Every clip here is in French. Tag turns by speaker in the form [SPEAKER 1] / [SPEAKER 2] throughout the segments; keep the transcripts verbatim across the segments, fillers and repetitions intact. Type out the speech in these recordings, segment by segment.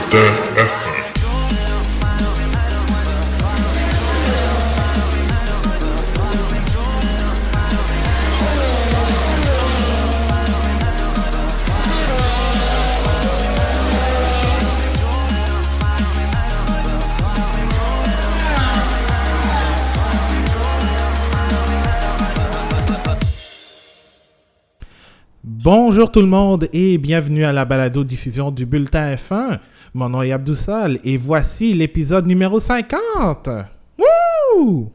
[SPEAKER 1] Bulletin F un.
[SPEAKER 2] Bonjour tout le monde et bienvenue à la balado-diffusion du Bulletin F un. Mon nom est Abdoussal et voici l'épisode numéro cinquante. Wouh!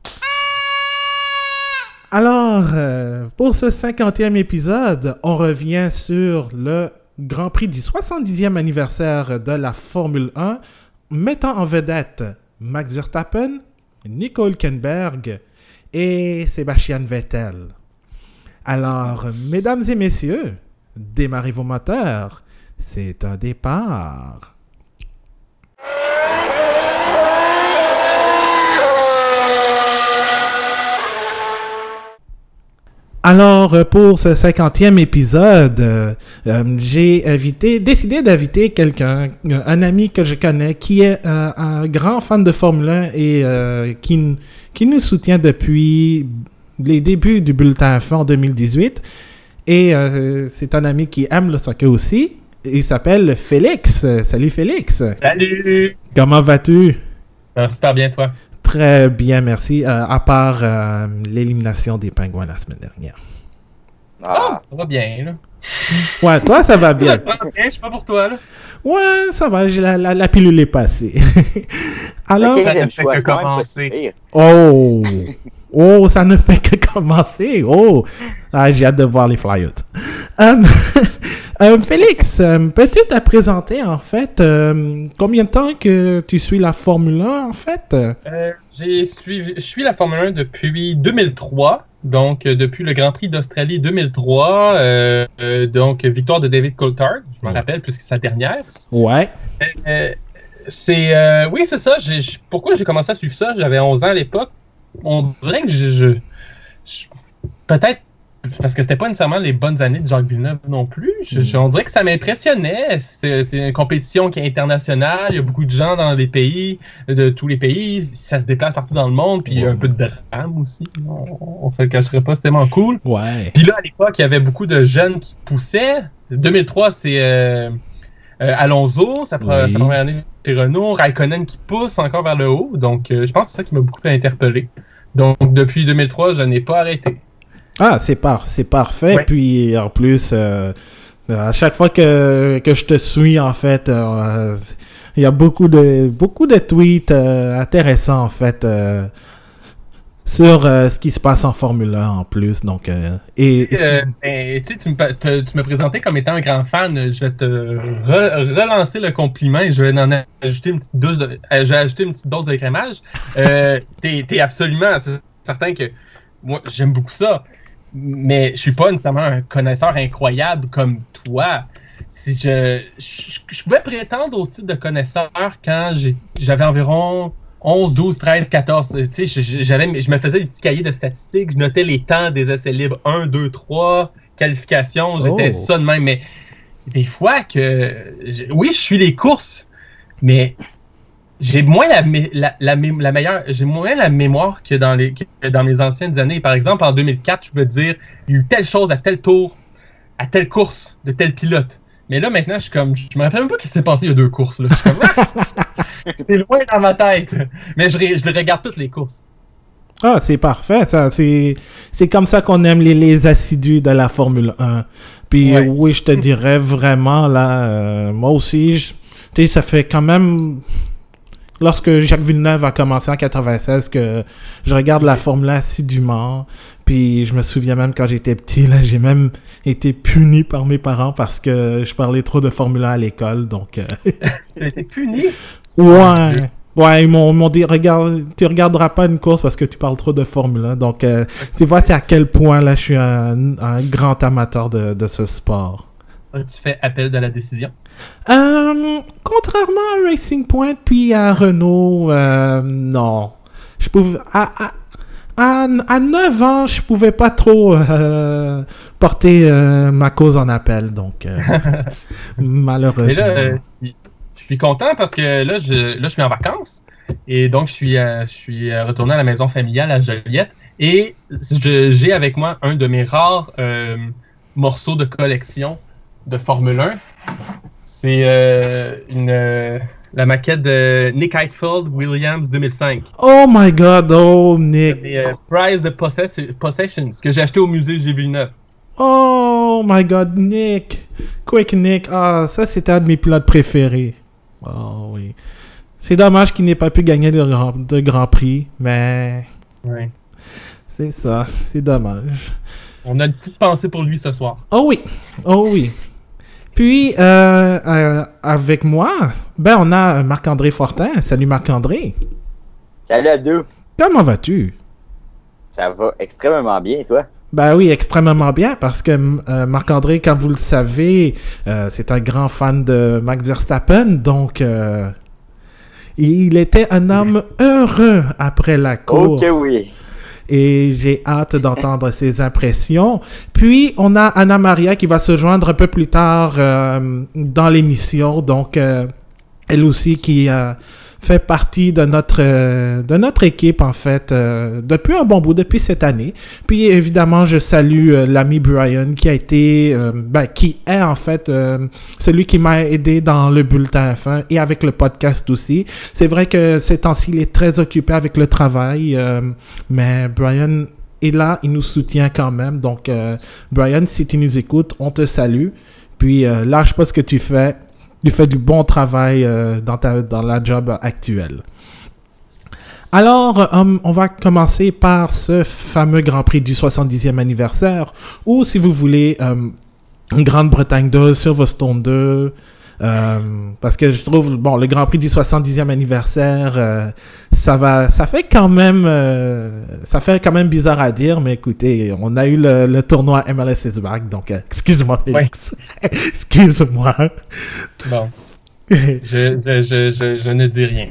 [SPEAKER 2] Alors, euh, pour ce cinquantième épisode, on revient sur le Grand Prix du soixante-dixième anniversaire de la Formule un, mettant en vedette Max Verstappen, Nico Hülkenberg et Sebastian Vettel. Alors, mesdames et messieurs, démarrez vos moteurs. C'est un départ. Alors, pour ce cinquantième épisode, euh, euh, j'ai invité, décidé d'inviter quelqu'un, un ami que je connais, qui est euh, un grand fan de Formule un et euh, qui, qui nous soutient depuis les débuts du Bulletin F un en deux mille dix-huit. Et euh, c'est un ami qui aime le soccer aussi. Il s'appelle Félix. Salut Félix.
[SPEAKER 3] Salut.
[SPEAKER 2] Comment vas-tu?
[SPEAKER 3] Euh, super bien, toi?
[SPEAKER 2] Très bien, merci. Euh, à part euh, l'élimination des Pingouins la semaine dernière.
[SPEAKER 3] Ah, ça va bien, là.
[SPEAKER 2] Ouais, toi, ça va bien.
[SPEAKER 3] Ça va bien, je suis pas pour toi, là.
[SPEAKER 2] Ouais, ça va, j'ai la, la, la pilule est passée. Alors,
[SPEAKER 4] Le quinzième
[SPEAKER 3] ça
[SPEAKER 4] choix,
[SPEAKER 3] fait
[SPEAKER 4] c'est quand
[SPEAKER 3] que
[SPEAKER 4] même pas si
[SPEAKER 3] commencer.
[SPEAKER 4] pire.
[SPEAKER 2] oh, oh, ça ne fait que commencer. Oh, ah, j'ai hâte de voir les flyouts. Um, um, Félix, um, peux-tu te présenter en fait um, combien de temps que tu suis la Formule un en fait?
[SPEAKER 3] Euh, j'ai suivi, je suis la Formule un depuis deux mille trois, donc euh, depuis le Grand Prix d'Australie deux mille trois, euh, euh, donc victoire de David Coulthard, je m'en
[SPEAKER 2] Ouais.
[SPEAKER 3] rappelle puisque c'est sa dernière.
[SPEAKER 2] Ouais.
[SPEAKER 3] Euh, c'est, euh, oui, c'est ça. J'ai, j'- pourquoi j'ai commencé à suivre ça? J'avais onze ans à l'époque. On dirait que je, je- je- peut-être parce que c'était pas nécessairement les bonnes années de Jacques Villeneuve non plus. Je- je- on dirait que ça m'impressionnait. C'est, c'est une compétition qui est internationale. Il y a beaucoup de gens dans les pays, de tous les pays. Ça se déplace partout dans le monde. Puis il y a un peu de drame aussi. On, on se le cacherait pas. C'était tellement cool.
[SPEAKER 2] Ouais.
[SPEAKER 3] Puis là, à l'époque, il y avait beaucoup de jeunes qui poussaient. deux mille trois, c'est euh, euh, Alonso, sa, pre-
[SPEAKER 2] Oui.
[SPEAKER 3] sa première année chez Renault. Raikkonen qui pousse encore vers le haut. Donc, euh, je pense que c'est ça qui m'a beaucoup interpellé. Donc, depuis deux mille trois, je n'ai pas arrêté.
[SPEAKER 2] Ah, c'est par, c'est parfait.
[SPEAKER 3] Ouais.
[SPEAKER 2] Puis en plus, euh, à chaque fois que, que je te suis, en fait, euh, il y a beaucoup de, beaucoup de tweets euh, intéressants, en fait, euh, sur euh, ce qui se passe en Formule un en plus. Donc, euh, et, et-
[SPEAKER 3] Euh, ben, tu sais, tu me, pa- te- tu me présentais comme étant un grand fan. Je vais te re- relancer le compliment et je vais en ajouter une petite dose de, euh, je vais ajouter une petite dose de crémage. Euh, t'es, t'es absolument certain que moi, j'aime beaucoup ça. Mais je suis pas nécessairement un connaisseur incroyable comme toi. Si je, je, je pouvais prétendre au titre de connaisseur quand j'ai, j'avais environ onze, douze, treize, quatorze. Tu sais, je, je- j'avais, je me faisais des petits cahiers de statistiques, je notais les temps des essais libres un, deux, trois, qualifications, j'étais
[SPEAKER 2] Oh.
[SPEAKER 3] ça de même. Mais des fois que. je- oui, je suis les courses, mais j'ai moins la, mé- la, la, mé- la meilleure, j'ai moins la mémoire que dans, les, que dans mes anciennes années. Par exemple, en deux mille quatre, je peux te dire, il y a eu telle chose à tel tour, à telle course, de tel pilote. Mais là, maintenant, je suis comme, je me rappelle même pas ce qui s'est passé il y a deux courses. Là. Je suis comme, ah! C'est loin dans ma tête. Mais je, ré- je regarde toutes les courses.
[SPEAKER 2] ah, c'est parfait. Ça, c'est, c'est comme ça qu'on aime les, les assidus de la Formule un. Puis
[SPEAKER 3] Ouais.
[SPEAKER 2] euh, oui, je te dirais vraiment, là, euh, moi aussi, je- tu sais, ça fait quand même... Lorsque Jacques Villeneuve a commencé en quatre-vingt-seize, que je regarde la Formule un assidûment, puis je me souviens même quand j'étais petit, là, j'ai même été puni par mes parents parce que je parlais trop de Formule un à l'école, donc... euh,
[SPEAKER 3] Tu as été puni.
[SPEAKER 2] ouais, ouais, ils m'ont, ils m'ont dit, regarde, tu regarderas pas une course parce que tu parles trop de Formule un, donc euh, tu vois c'est à quel point, là, je suis un, un grand amateur de, de ce sport.
[SPEAKER 3] Tu fais appel de la décision.
[SPEAKER 2] Euh, contrairement à Racing Point puis à Renault, euh, non. Je pouvais... À, à, à, à neuf ans, je pouvais pas trop euh, porter euh, ma cause en appel, donc euh,
[SPEAKER 3] Mais
[SPEAKER 2] malheureusement.
[SPEAKER 3] là, euh, tu, suis content parce que là je, là, je suis en vacances. Et donc, je suis, euh, je suis retourné à la maison familiale à Joliette. Et je, j'ai avec moi un de mes rares euh, morceaux de collection de Formule un. C'est euh, une, euh, la maquette de Nick Heidfeld Williams deux mille cinq.
[SPEAKER 2] Oh my god, oh Nick.
[SPEAKER 3] C'est euh, Prize de Possess- Possessions que j'ai acheté au musée G Villeneuve.
[SPEAKER 2] Oh my god, Nick. Quick Nick. Ah, ça c'était un de mes pilotes préférés. Oh oui. C'est dommage qu'il n'ait pas pu gagner de grand, de grand prix, mais...
[SPEAKER 3] Oui.
[SPEAKER 2] C'est ça, c'est dommage.
[SPEAKER 3] On a une petite pensée pour lui ce soir.
[SPEAKER 2] Oh oui, oh oui. Puis, euh, euh, avec moi, ben on a Marc-André Fortin. Salut Marc-André.
[SPEAKER 1] Salut à deux.
[SPEAKER 2] Comment vas-tu?
[SPEAKER 1] Ça va extrêmement bien, toi?
[SPEAKER 2] Ben oui, extrêmement bien, parce que euh, Marc-André, comme vous le savez, euh, c'est un grand fan de Max Verstappen, donc euh, il était un homme heureux après la course.
[SPEAKER 1] Ok, oui.
[SPEAKER 2] Et j'ai hâte d'entendre ses impressions. Puis, on a Anna Maria qui va se joindre un peu plus tard euh, dans l'émission. Donc, euh, elle aussi qui euh, fait partie de notre, euh, de notre équipe, en fait, euh, depuis un bon bout, depuis cette année. Puis, évidemment, je salue euh, l'ami Brian qui a été, euh, ben, qui est, en fait, euh, celui qui m'a aidé dans le bulletin F un et avec le podcast aussi. C'est vrai que ces temps-ci, il est très occupé avec le travail, euh, mais Brian est là, il nous soutient quand même. Donc, euh, Brian, si tu nous écoutes, on te salue. Puis, euh, lâche pas ce que tu fais. Tu fais du bon travail euh, dans, ta, dans la job actuelle. Alors, um, on va commencer par ce fameux Grand Prix du soixante-dixième anniversaire, ou si vous voulez, um, Grande-Bretagne deux, Silverstone deux, um, parce que je trouve, bon, le Grand Prix du soixante-dixième anniversaire, euh, ça va, ça fait quand même, euh, ça fait quand même bizarre à dire, mais écoutez, on a eu le, le tournoi M L S is back, donc euh, excuse-moi Félix, oui. excuse-moi.
[SPEAKER 3] Bon, je, je, je, je, je ne dis rien.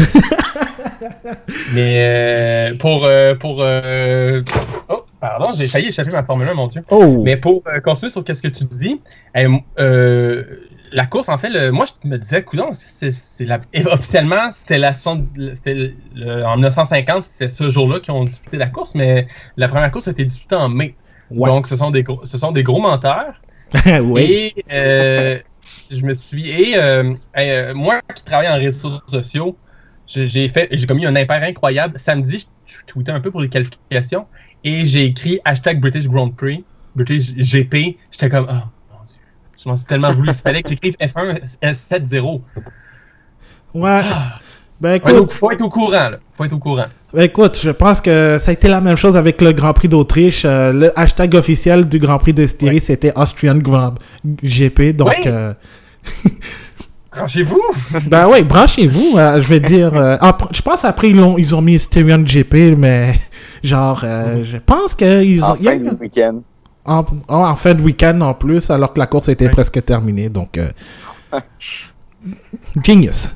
[SPEAKER 3] Mais euh, pour... Euh, pour euh... Oh, pardon, j'ai failli échapper ma Formule un, mon Dieu.
[SPEAKER 2] Oh.
[SPEAKER 3] Mais pour euh, continuer sur ce que tu dis, euh, euh, la course, en fait, le, moi, je me disais, coudonc, c'est, c'est la, officiellement, c'était la c'était le, en mille neuf cent cinquante, c'était ce jour-là qu'ils ont disputé la course, mais la première course a été disputée en mai. Ouais. Donc, ce sont des gros, ce sont des gros menteurs.
[SPEAKER 2] Oui.
[SPEAKER 3] Et euh, je me suis... Et euh, euh, moi, qui travaille en réseaux sociaux, j'ai fait, j'ai commis un impair incroyable. Samedi, je tweetais un peu pour les qualifications et j'ai écrit hashtag British Grand Prix, British G P. J'étais comme, oh mon Dieu, je m'en suis tellement voulu. Il fallait que j'écrive F un S sept zéro.
[SPEAKER 2] Ouais.
[SPEAKER 3] Ah.
[SPEAKER 2] Ben écoute,
[SPEAKER 3] ouais, donc, faut être au courant, là. Faut être au courant.
[SPEAKER 2] Ben écoute, je pense que ça a été la même chose avec le Grand Prix d'Autriche. Euh, le hashtag officiel du Grand Prix de Styrie, ouais. C'était Austrian Grand G P. Donc,
[SPEAKER 3] oui.
[SPEAKER 2] euh...
[SPEAKER 3] branchez-vous!
[SPEAKER 2] Ben oui, branchez-vous. Euh, je vais dire. Euh, après, je pense après ils ont, ils ont mis Styrian G P, mais genre, euh, mm. je pense qu'ils ont.
[SPEAKER 1] En fin de week-end.
[SPEAKER 2] En, en fin de week-end en plus, alors que la course était oui. presque terminée. Donc, euh... genius.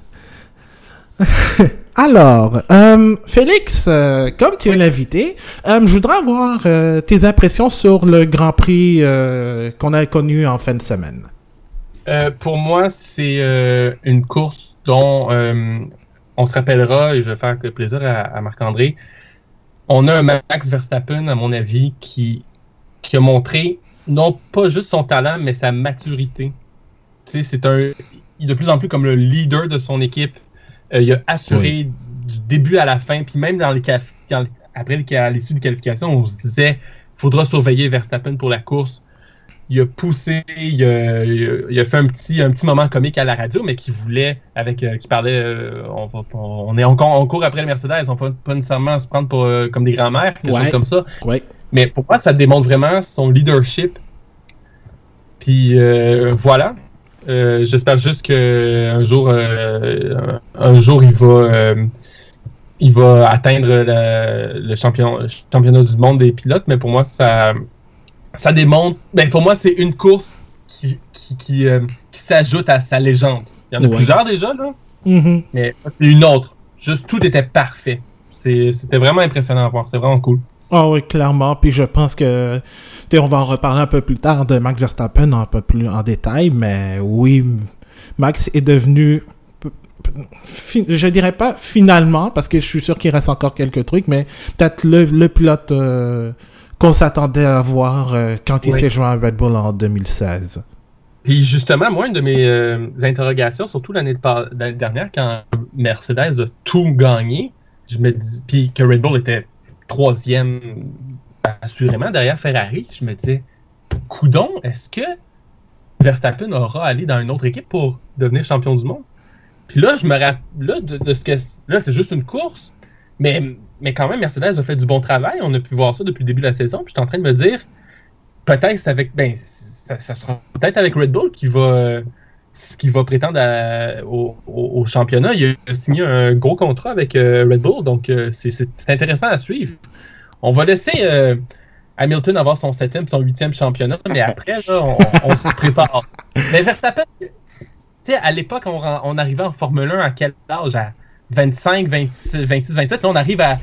[SPEAKER 2] Alors, euh, Félix, euh, comme tu es oui. l'invité, euh, je voudrais avoir euh, tes impressions sur le Grand Prix euh, qu'on a connu en fin de semaine.
[SPEAKER 3] Euh, pour moi, c'est euh, une course dont euh, on se rappellera, et je vais faire plaisir à, à Marc-André. On a un Max Verstappen, à mon avis, qui, qui a montré non pas juste son talent, mais sa maturité. Tu sais, c'est un, de plus en plus comme le leader de son équipe. Euh, il a assuré oui. du début à la fin, puis même dans les qualif- dans, après à l'issue des qualifications, on se disait il faudra surveiller Verstappen pour la course. Il a poussé, il a, il a, il a fait un petit, un petit moment comique à la radio, mais qui voulait, avec, euh, qui parlait, euh, on, on, est, on, on court après les Mercedes, on ne va pas nécessairement se prendre pour, euh, comme des grands-mères, quelque
[SPEAKER 2] ouais.
[SPEAKER 3] chose comme ça.
[SPEAKER 2] Ouais.
[SPEAKER 3] Mais pour moi, ça démontre vraiment son leadership. Puis euh, voilà. Euh, j'espère juste qu'un jour, euh, un jour, il va, euh, il va atteindre la, le champion, championnat du monde des pilotes. Mais pour moi, ça, ça démontre. Ben pour moi, c'est une course qui, qui, qui, euh, qui s'ajoute à sa légende. Il y en a ouais. plusieurs déjà là,
[SPEAKER 2] mm-hmm.
[SPEAKER 3] mais une autre. Juste tout était parfait. C'est, c'était vraiment impressionnant à voir. C'était vraiment cool.
[SPEAKER 2] Ah oh oui, clairement. Puis je pense que, tu sais, on va en reparler un peu plus tard de Max Verstappen un peu plus en détail, mais oui, Max est devenu fi- je dirais pas finalement, parce que je suis sûr qu'il reste encore quelques trucs, mais peut-être le, le pilote euh, qu'on s'attendait à voir euh, quand il
[SPEAKER 3] Oui.
[SPEAKER 2] s'est joint à Red Bull en deux mille seize.
[SPEAKER 3] Puis justement, moi, une de mes euh, interrogations, surtout l'année, de par- l'année dernière, quand Mercedes a tout gagné, je me dis, puis que Red Bull était troisième assurément derrière Ferrari, je me disais, coudon, est-ce que Verstappen aura allé dans une autre équipe pour devenir champion du monde? Puis là, je me rappelle, là, de, de ce que là, c'est juste une course, mais, mais quand même, Mercedes a fait du bon travail. On a pu voir ça depuis le début de la saison. Puis je suis en train de me dire, peut-être c'est avec, ben, ça, ça sera peut-être avec Red Bull qui va, euh, qui va prétendre à- au, au- au championnat. Il a signé un gros contrat avec euh, Red Bull, donc euh, c'est, c'est, c'est intéressant à suivre. On va laisser euh, Hamilton avoir son septième, son huitième championnat, mais après, là, on, on se prépare. Mais Verstappen, tu sais, à l'époque, on, ren- on arrivait en Formule un à quel âge? À vingt-cinq, vingt-six, vingt-six, vingt-sept. Là, on arrive à...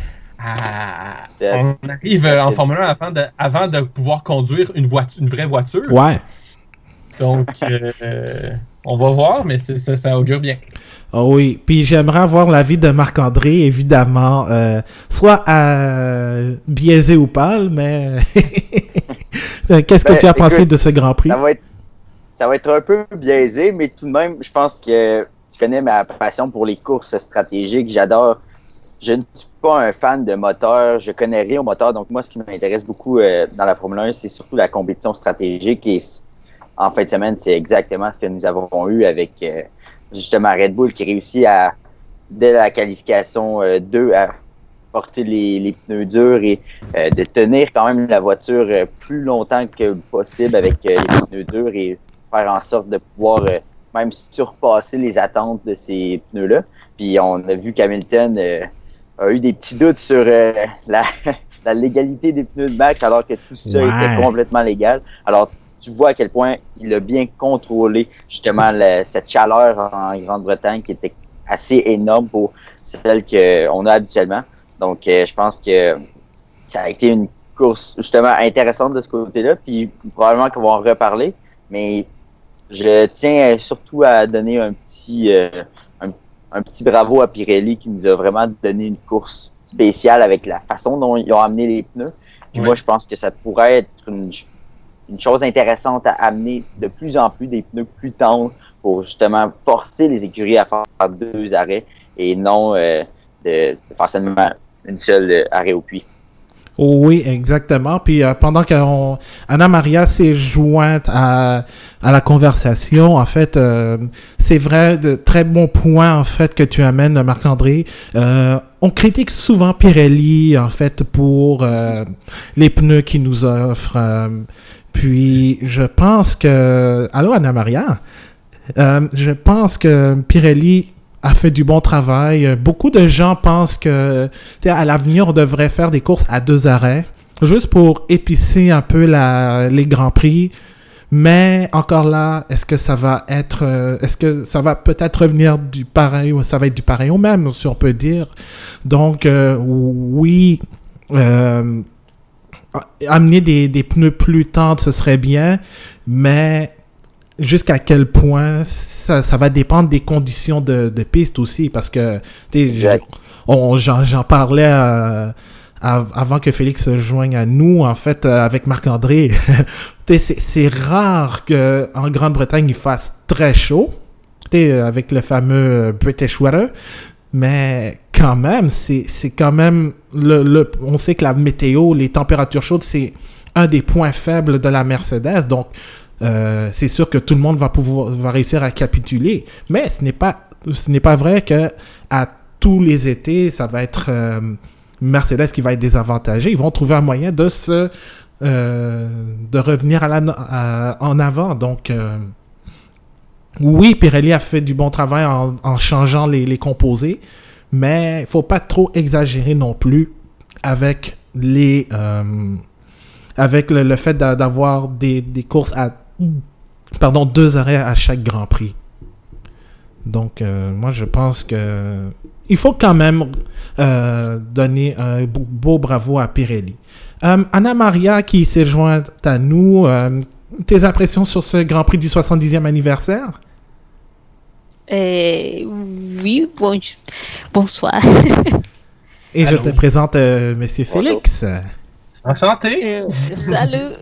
[SPEAKER 3] à-
[SPEAKER 1] C'est-
[SPEAKER 3] on arrive euh, en Formule un avant de, avant de pouvoir conduire une, voiture, une vraie voiture.
[SPEAKER 2] Ouais.
[SPEAKER 3] Donc, euh, on va voir, mais c'est, ça, ça augure bien.
[SPEAKER 2] Oh oui, puis j'aimerais avoir l'avis de Marc-André, évidemment, euh, soit euh, biaisé ou pas, mais qu'est-ce que
[SPEAKER 1] Ben,
[SPEAKER 2] tu as pensé
[SPEAKER 1] écoute,
[SPEAKER 2] de ce Grand Prix?
[SPEAKER 1] Ça va être, ça va être un peu biaisé, mais tout de même, je pense que tu connais ma passion pour les courses stratégiques. J'adore. Je ne suis pas un fan de moteur. Je connais rien au moteur. Donc, moi, ce qui m'intéresse beaucoup euh, dans la Formule un, c'est surtout la compétition stratégique. Et en fin de semaine, c'est exactement ce que nous avons eu avec euh, justement Red Bull qui réussit à, dès la qualification euh, deux, à porter les, les pneus durs et euh, de tenir quand même la voiture euh, plus longtemps que possible avec euh, les pneus durs et faire en sorte de pouvoir euh, même surpasser les attentes de ces pneus-là. Puis on a vu qu'Hamilton euh, a eu des petits doutes sur euh, la, la légalité des pneus de Max alors que tout ça
[SPEAKER 2] Ouais.
[SPEAKER 1] était complètement légal. Alors tu vois à quel point il a bien contrôlé justement le- cette chaleur en Grande-Bretagne qui était assez énorme pour celle qu'on a habituellement. Donc euh, je pense que ça a été une course justement intéressante de ce côté-là. Puis probablement qu'on va en reparler. Mais je tiens surtout à donner un petit, euh, un, un petit bravo à Pirelli qui nous a vraiment donné une course spéciale avec la façon dont ils ont amené les pneus. Puis
[SPEAKER 3] Ouais.
[SPEAKER 1] moi, je pense que ça pourrait être une, une chose intéressante à amener de plus en plus des pneus plus tendres pour justement forcer les écuries à faire deux arrêts et non euh, de, de faire seulement une seule euh, arrêt au puits.
[SPEAKER 2] Oui, exactement. Puis euh, pendant que on- Anna Maria s'est jointe à, à la conversation, en fait, euh, c'est vrai, de très bons points en fait que tu amènes, Marc-André. Euh, on critique souvent Pirelli en fait pour euh, les pneus qu'ils nous offrent. euh, puis je pense que, allô Anna Maria, Euh, je pense que Pirelli a fait du bon travail. Euh, Beaucoup de gens pensent que tu sais, à l'avenir, on devrait faire des courses à deux arrêts, juste pour épicer un peu la, les grands prix. Mais encore là, est-ce que ça va être, euh, est-ce que ça va peut-être revenir du pareil ou ça va être du pareil au même, si on peut dire. Donc euh, oui, euh, amener des, des pneus plus tendres, ce serait bien, mais jusqu'à quel point ça, ça va dépendre des conditions de, de piste aussi, parce que tu sais,
[SPEAKER 1] Exact.
[SPEAKER 2] on, j'en, j'en parlais euh, av- avant que Félix se joigne à nous, en fait, euh, avec Marc-André. Tu sais, c'est, c'est rare qu'en Grande-Bretagne, il fasse très chaud, tu sais, avec le fameux British weather, mais quand même, c'est, c'est quand même, le, le, on sait que la météo, les températures chaudes, c'est un des points faibles de la Mercedes, donc Euh, c'est sûr que tout le monde va pouvoir va réussir à capituler, mais ce n'est pas ce n'est pas vrai que à tous les étés ça va être euh, Mercedes qui va être désavantagé. Ils vont trouver un moyen de se euh, de revenir à la, à, en avant. Donc euh, oui, Pirelli a fait du bon travail en, en changeant les, les composés, mais il faut pas trop exagérer non plus avec les euh, avec le, le fait d'a- d'avoir des, des courses à pardon, deux arrêts à chaque Grand Prix. Donc, euh, moi, je pense que il faut quand même euh, donner un beau, beau bravo à Pirelli. Euh, Anna Maria, qui s'est jointe à nous, euh, tes impressions sur ce Grand Prix du soixante-dixième anniversaire?
[SPEAKER 4] Euh, oui, bon, bonsoir.
[SPEAKER 2] Et
[SPEAKER 3] Allô.
[SPEAKER 2] je te présente euh, Monsieur Félix.
[SPEAKER 3] Enchanté.
[SPEAKER 4] Euh, salut.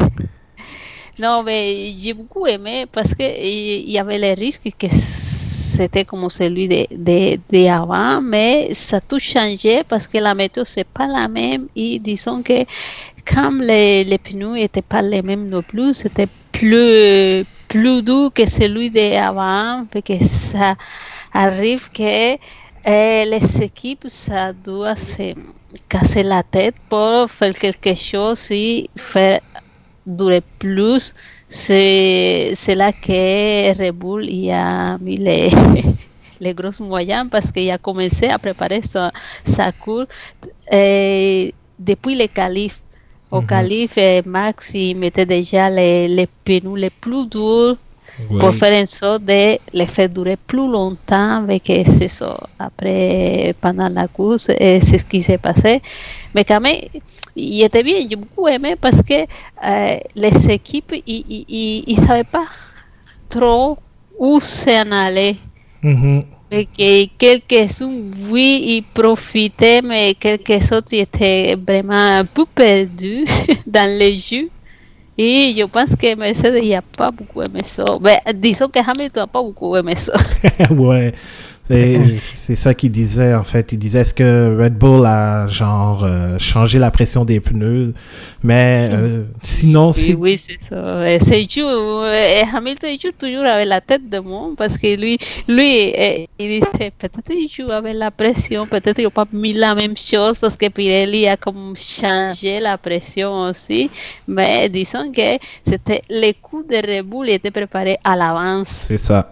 [SPEAKER 4] Non, mais j'ai beaucoup aimé parce que il y avait les risques que c'était comme celui de, de, de avant, mais ça a tout changé parce que la météo c'est pas la même et disons que comme les, les pneus n'étaient pas les mêmes non plus, c'était plus plus doux que celui d'avant, parce que ça arrive que euh, les équipes ça doit se casser la tête pour faire quelque chose et faire durer plus. C'est, c'est là que Red Bull y a mis les, les gros moyens parce qu'il a commencé à préparer sa, sa course euh, depuis les qualifs. Au
[SPEAKER 2] Mhm.
[SPEAKER 4] qualif, euh, Max il mettait déjà les, les pneus les plus durs
[SPEAKER 2] Oui.
[SPEAKER 4] pour faire en sorte de les faire durer plus longtemps avec c'est ça. Après, pendant la course, et c'est ce qui s'est passé. Mais quand même, il était bien. J'ai beaucoup aimé parce que euh, les équipes, ils ne savaient pas trop où s'en aller.
[SPEAKER 2] Mhm.
[SPEAKER 4] Et que quelques-uns, oui, ils profitaient, mais quelques autres ils étaient vraiment un peu perdus dans les jeux. Et je pense que Mercedes n'a pas beaucoup aimé ça. Ben, disons que Hamilton n'a pas beaucoup aimé ça.
[SPEAKER 2] Ouais, c'est, c'est ça qu'il disait en fait. Il disait est-ce que Red Bull a genre euh, changé la pression des pneus, mais euh, sinon
[SPEAKER 4] Oui,
[SPEAKER 2] si
[SPEAKER 4] oui, c'est ça. Et c'est joue, euh, Hamilton il joue toujours avec la tête de monde parce que lui, lui euh, il disait peut-être il joue avec la pression, peut-être il n'a pas mis la même chose parce que Pirelli a comme changé la pression aussi. Mais disons que c'était les coups de Red Bull étaient préparés à l'avance.
[SPEAKER 2] c'est ça.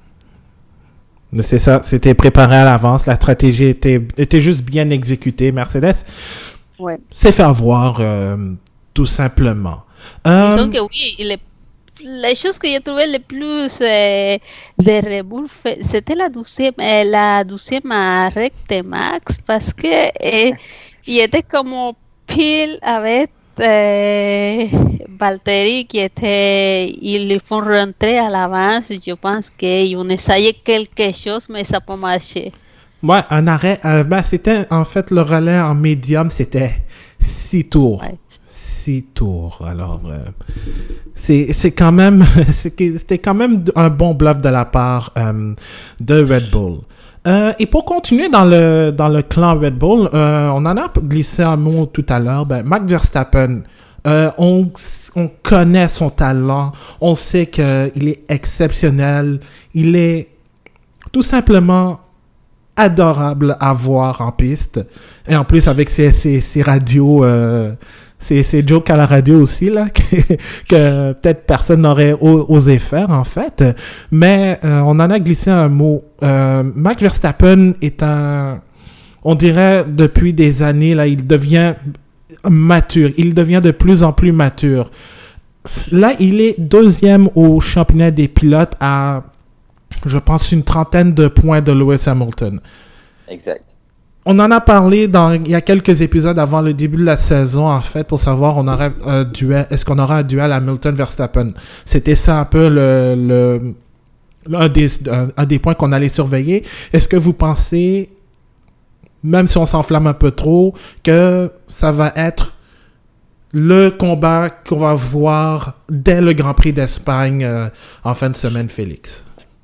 [SPEAKER 2] Mais c'est ça, c'était préparé à l'avance, la stratégie était, était juste bien exécutée. Mercedes
[SPEAKER 4] Ouais.
[SPEAKER 2] s'est fait avoir euh, tout simplement. Euh,
[SPEAKER 4] Disons que oui, les, les choses que j'ai trouvées les plus euh, de Red Bull, fait- c'était la douzième, euh, la douzième arrêt de Max parce que euh, il était comme pile avec euh, Valtteri qui était, ils le font rentrer à l'avance. Je pense qu'ils ont essayé quelque chose, mais ça n'a pas marché.
[SPEAKER 2] ouais, un arrêt, euh, ben, c'était en fait le relais en médium, c'était six tours.
[SPEAKER 4] Ouais.
[SPEAKER 2] Six tours. Alors, euh, c'est, c'est quand même, c'est que- c'était quand même un bon bluff de la part euh, de Red Bull. Euh, et pour continuer dans le, dans le clan Red Bull, euh, on en a glissé un mot tout à l'heure. Ben, Max Verstappen, euh, on, on connaît son talent. On sait qu'il est exceptionnel. Il est tout simplement adorable à voir en piste. Et en plus, avec ses, ses, ses radios, euh, ses, ses jokes à la radio aussi, là, que, que peut-être personne n'aurait o- osé faire, en fait. Mais euh, on en a glissé un mot. Euh, Max Verstappen est un... On dirait, depuis des années, là, il devient mature. Il devient de plus en plus mature. Là, il est deuxième au championnat des pilotes à... je pense, une trentaine de points de Lewis Hamilton.
[SPEAKER 1] Exact.
[SPEAKER 2] On en a parlé dans, il y a quelques épisodes avant le début de la saison, en fait, pour savoir on aurait un duel, est-ce qu'on aura un duel Hamilton-Verstappen. C'était ça un peu le, le, un, des, un, un des points qu'on allait surveiller. Est-ce que vous pensez, même si on s'enflamme un peu trop, que ça va être le combat qu'on va voir dès le Grand Prix d'Espagne euh, en fin de semaine, Félix?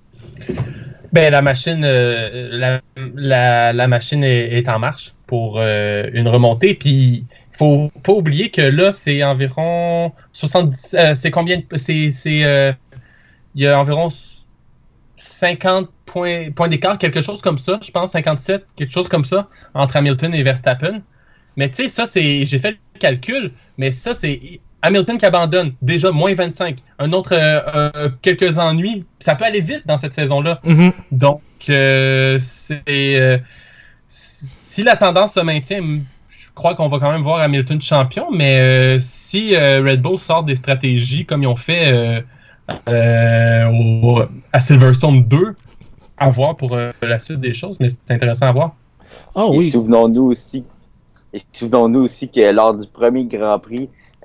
[SPEAKER 3] Ben, la machine, euh, la, la, la machine est, est en marche pour euh, une remontée. Puis, il faut pas oublier que là, c'est environ soixante-dix. Euh, c'est combien de- C'est. c'est euh, il y a environ cinquante points, points d'écart, quelque chose comme ça. Je pense cinquante-sept, quelque chose comme ça, entre Hamilton et Verstappen. Mais tu sais, ça, c'est. J'ai fait le calcul, mais ça, c'est. Hamilton qui abandonne, déjà moins vingt-cinq. Un autre, euh, euh, quelques ennuis. Ça peut aller vite dans cette saison-là.
[SPEAKER 2] Mm-hmm.
[SPEAKER 3] Donc, euh, c'est, euh, si la tendance se maintient, je crois qu'on va quand même voir Hamilton champion, mais euh, si euh, Red Bull sort des stratégies comme ils ont fait euh, euh, au, à Silverstone deux, à voir pour euh, la suite des choses, mais c'est intéressant à voir.
[SPEAKER 2] Oh
[SPEAKER 1] Et
[SPEAKER 2] oui.
[SPEAKER 1] souvenons-nous aussi, et souvenons-nous aussi que lors du premier Grand Prix, euh, entre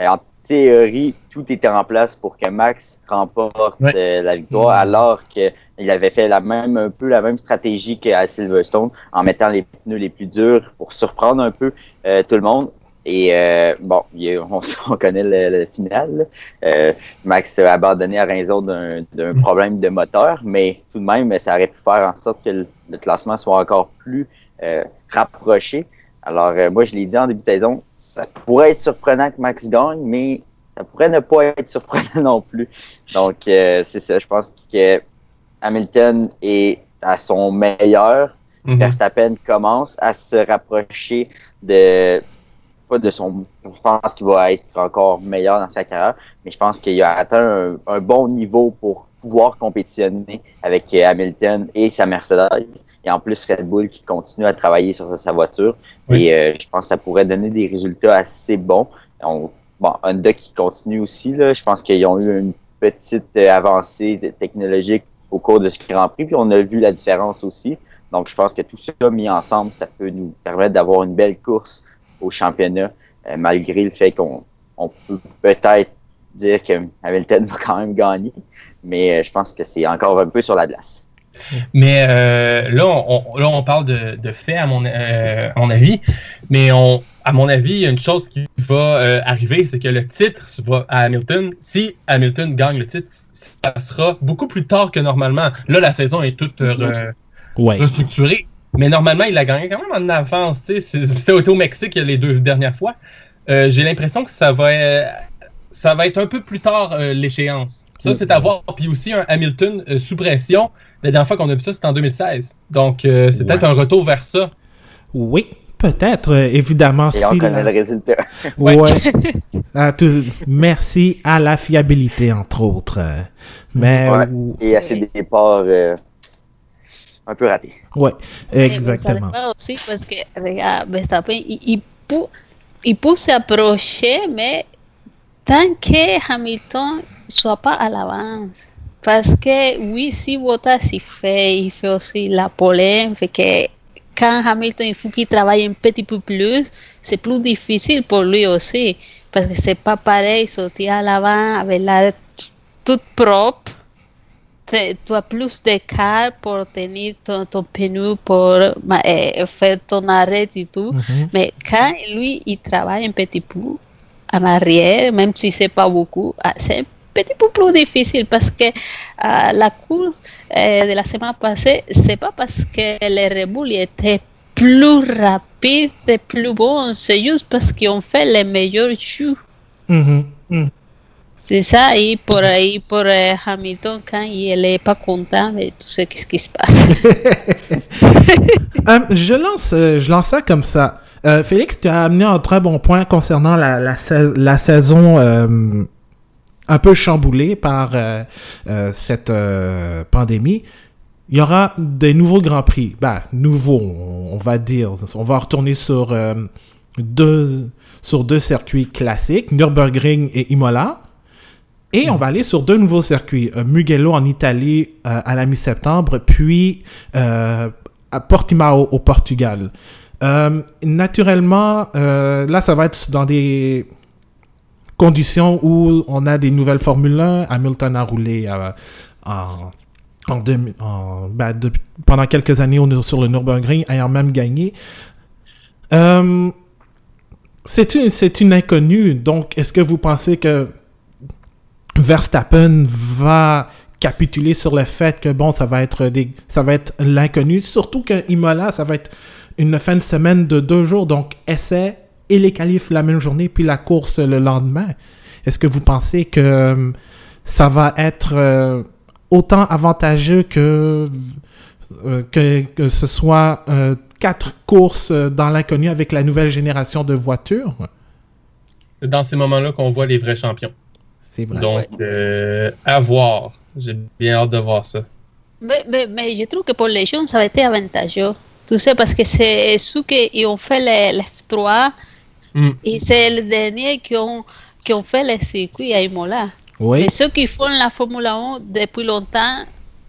[SPEAKER 1] théorie, tout était en place pour que Max remporte
[SPEAKER 3] ouais.
[SPEAKER 1] euh, la victoire, mmh. alors qu'il avait fait la même, un peu la même stratégie qu'à Silverstone, en mettant les pneus les plus durs pour surprendre un peu euh, tout le monde. Et euh, bon, on, on connaît le, le final. Euh, Max a abandonné à raison d'un, d'un problème de moteur, mais tout de même, ça aurait pu faire en sorte que le, le classement soit encore plus euh, rapproché. Alors, euh, moi, je l'ai dit en début de saison, ça pourrait être surprenant que Max gagne, mais ça pourrait ne pas être surprenant non plus. Donc, euh, c'est ça. Je pense que Hamilton est à son meilleur. Mm-hmm. Verstappen commence à se rapprocher de... pas de son... Je pense qu'il va être encore meilleur dans sa carrière, mais je pense qu'il a atteint un, un bon niveau pour pouvoir compétitionner avec Hamilton et sa Mercedes. Et en plus, Red Bull qui continue à travailler sur sa voiture. Oui. Et euh, je pense que ça pourrait donner des résultats assez bons. On, bon, Honda qui continue aussi, là, je pense qu'ils ont eu une petite avancée technologique au cours de ce Grand Prix. Puis on a vu la différence aussi. Donc je pense que tout ça mis ensemble, ça peut nous permettre d'avoir une belle course au championnat, euh, malgré le fait qu'on on peut peut-être dire que Hamilton va quand même gagner. Mais euh, je pense que c'est encore un peu sur la glace.
[SPEAKER 3] Mais euh, là, on, là, on parle de, de faits, à mon, euh, à mon avis. Mais on, à mon avis, il y a une chose qui va euh, arriver, c'est que le titre va à Hamilton. Si Hamilton gagne le titre, ça sera beaucoup plus tard que normalement. Là, la saison est toute euh, re, ouais. restructurée. Mais normalement, il a gagné quand même en avance. C'était au Mexique les deux dernières fois. Euh, j'ai l'impression que ça va, euh, ça va être un peu plus tard euh, l'échéance. Ça, c'est à voir. Puis aussi, un Hamilton euh, sous pression. La dernière fois qu'on a vu ça, c'était en deux mille seize. Donc, euh, c'est ouais. peut-être un retour vers ça.
[SPEAKER 2] Oui, peut-être, euh, évidemment.
[SPEAKER 1] Et on si connaît la... le résultat.
[SPEAKER 2] Oui. Ouais. ah, tout... Merci à la fiabilité, entre autres. Mais,
[SPEAKER 1] ouais. ou... Et à ses départs euh, un peu ratés.
[SPEAKER 2] Oui, exactement.
[SPEAKER 4] Ça aussi parce que regarde, Verstappen, il, il, peut, il peut s'approcher, mais tant que Hamilton ne soit pas à l'avance. Parce que oui, si Bottas il fait, il fait aussi la polème, fait que quand Hamilton il faut qu'il travaille un petit peu plus, c'est plus difficile pour lui aussi, parce que c'est pas pareil sortir à l'avant avec l'air toute propre, tu as plus de cas pour tenir ton, ton pneu, pour euh, faire ton arrêt et tout, mm-hmm. mais quand lui il travaille un petit peu en arrière, même si c'est pas beaucoup, c'est un petit peu plus difficile parce que euh, la course euh, de la semaine passée, c'est pas parce que les Red Bull étaient plus rapides et plus bons, c'est juste parce qu'ils ont fait les meilleurs choux.
[SPEAKER 2] Mm-hmm. Mm.
[SPEAKER 4] C'est ça, et pour, et pour euh, Hamilton, quand il n'est pas content de tout ce qui se passe.
[SPEAKER 2] um, je, lance, euh, je lance ça comme ça. Euh, Félix, tu as amené un très bon point concernant la, la, la saison euh, un peu chamboulée par euh, euh, cette euh, pandémie. Il y aura des nouveaux Grands Prix. Ben, nouveaux, on, on va dire. On va retourner sur, euh, deux, sur deux circuits classiques, Nürburgring et Imola. Et mmh. on va aller sur deux nouveaux circuits. Euh, Mugello en Italie euh, à la mi-septembre, puis euh, à Portimao au Portugal. Euh, naturellement, euh, là, ça va être dans des conditions où on a des nouvelles Formule un. Hamilton a roulé euh, en, en, deux, en ben, de, pendant quelques années on est sur le Nürburgring, ayant même gagné. Euh, c'est une, c'est une inconnue. Donc, est-ce que vous pensez que Verstappen va capituler sur le fait que bon, ça va être des, ça va être l'inconnu, surtout que Imola, ça va être une fin de semaine de deux jours, donc essai et les qualifs la même journée, puis la course le lendemain. Est-ce que vous pensez que euh, ça va être euh, autant avantageux que, euh, que, que ce soit euh, quatre courses dans l'inconnu avec la nouvelle génération de voitures?
[SPEAKER 3] C'est dans ces moments-là qu'on voit les vrais champions.
[SPEAKER 2] C'est vrai.
[SPEAKER 3] Donc, euh, à voir. J'ai bien hâte de voir ça.
[SPEAKER 4] Mais, mais, mais je trouve que pour les jeunes, ça va être avantageux. Tu sais, parce que c'est ceux qui ont fait les F trois mm. et c'est les derniers qui ont, qui ont fait les circuits à Imola. Oui. Mais ceux qui font la Formule un depuis longtemps,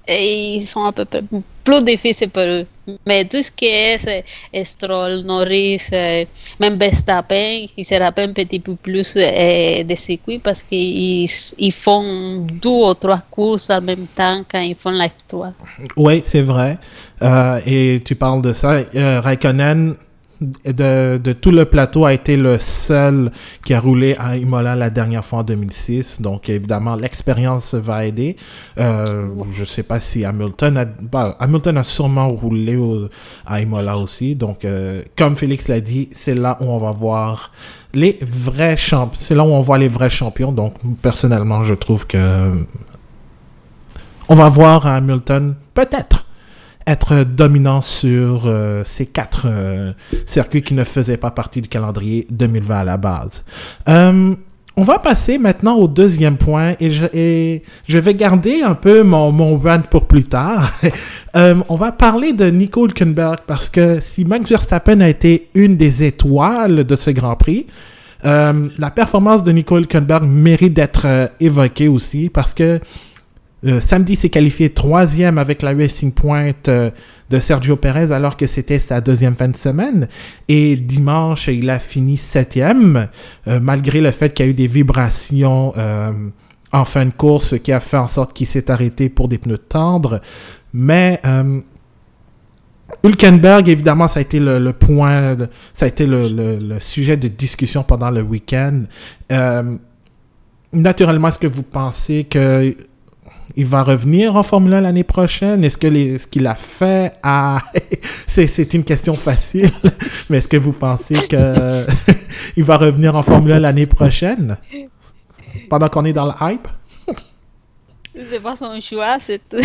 [SPEAKER 4] et ils sont un peu plus difficiles pour eux. Mais tout ce qui est Stroll, Norris, même Verstappen, ils se rappellent un petit peu plus euh, des circuits parce qu'ils ils font deux ou trois courses en même temps quand ils font la F trois.
[SPEAKER 2] Oui, c'est vrai. Euh, et tu parles de ça. Euh, Raikkonen, de, de tout le plateau, a été le seul qui a roulé à Imola la dernière fois en deux mille six. Donc, évidemment, l'expérience va aider. Euh, je ne sais pas si Hamilton a... Bah, Hamilton a sûrement roulé au, à Imola aussi. Donc, euh, comme Félix l'a dit, c'est là où on va voir les vrais champions. C'est là où on voit les vrais champions. Donc, personnellement, je trouve que on va voir Hamilton, peut-être, être dominant sur euh, ces quatre euh, circuits qui ne faisaient pas partie du calendrier deux mille vingt à la base. Euh, on va passer maintenant au deuxième point et je, et je vais garder un peu mon, mon rant pour plus tard. euh, on va parler de Nico Hülkenberg parce que si Max Verstappen a été une des étoiles de ce Grand Prix, euh, la performance de Nico Hülkenberg mérite d'être euh, évoquée aussi parce que Euh, samedi, s'est qualifié troisième avec la Racing Point euh, de Sergio Perez alors que c'était sa deuxième fin de semaine. Et dimanche, il a fini septième, euh, malgré le fait qu'il y a eu des vibrations euh, en fin de course, ce qui a fait en sorte qu'il s'est arrêté pour des pneus tendres. Mais euh, Hülkenberg, évidemment, ça a été le, le point, de, ça a été le, le, le sujet de discussion pendant le week-end. Euh, naturellement, est-ce que vous pensez que il va revenir en Formule un l'année prochaine? Est-ce que les, ce qu'il a fait a... c'est, c'est une question facile, mais est-ce que vous pensez que il va revenir en Formule un l'année prochaine? Pendant qu'on est dans le hype?
[SPEAKER 4] C'est pas son choix, c'est tout.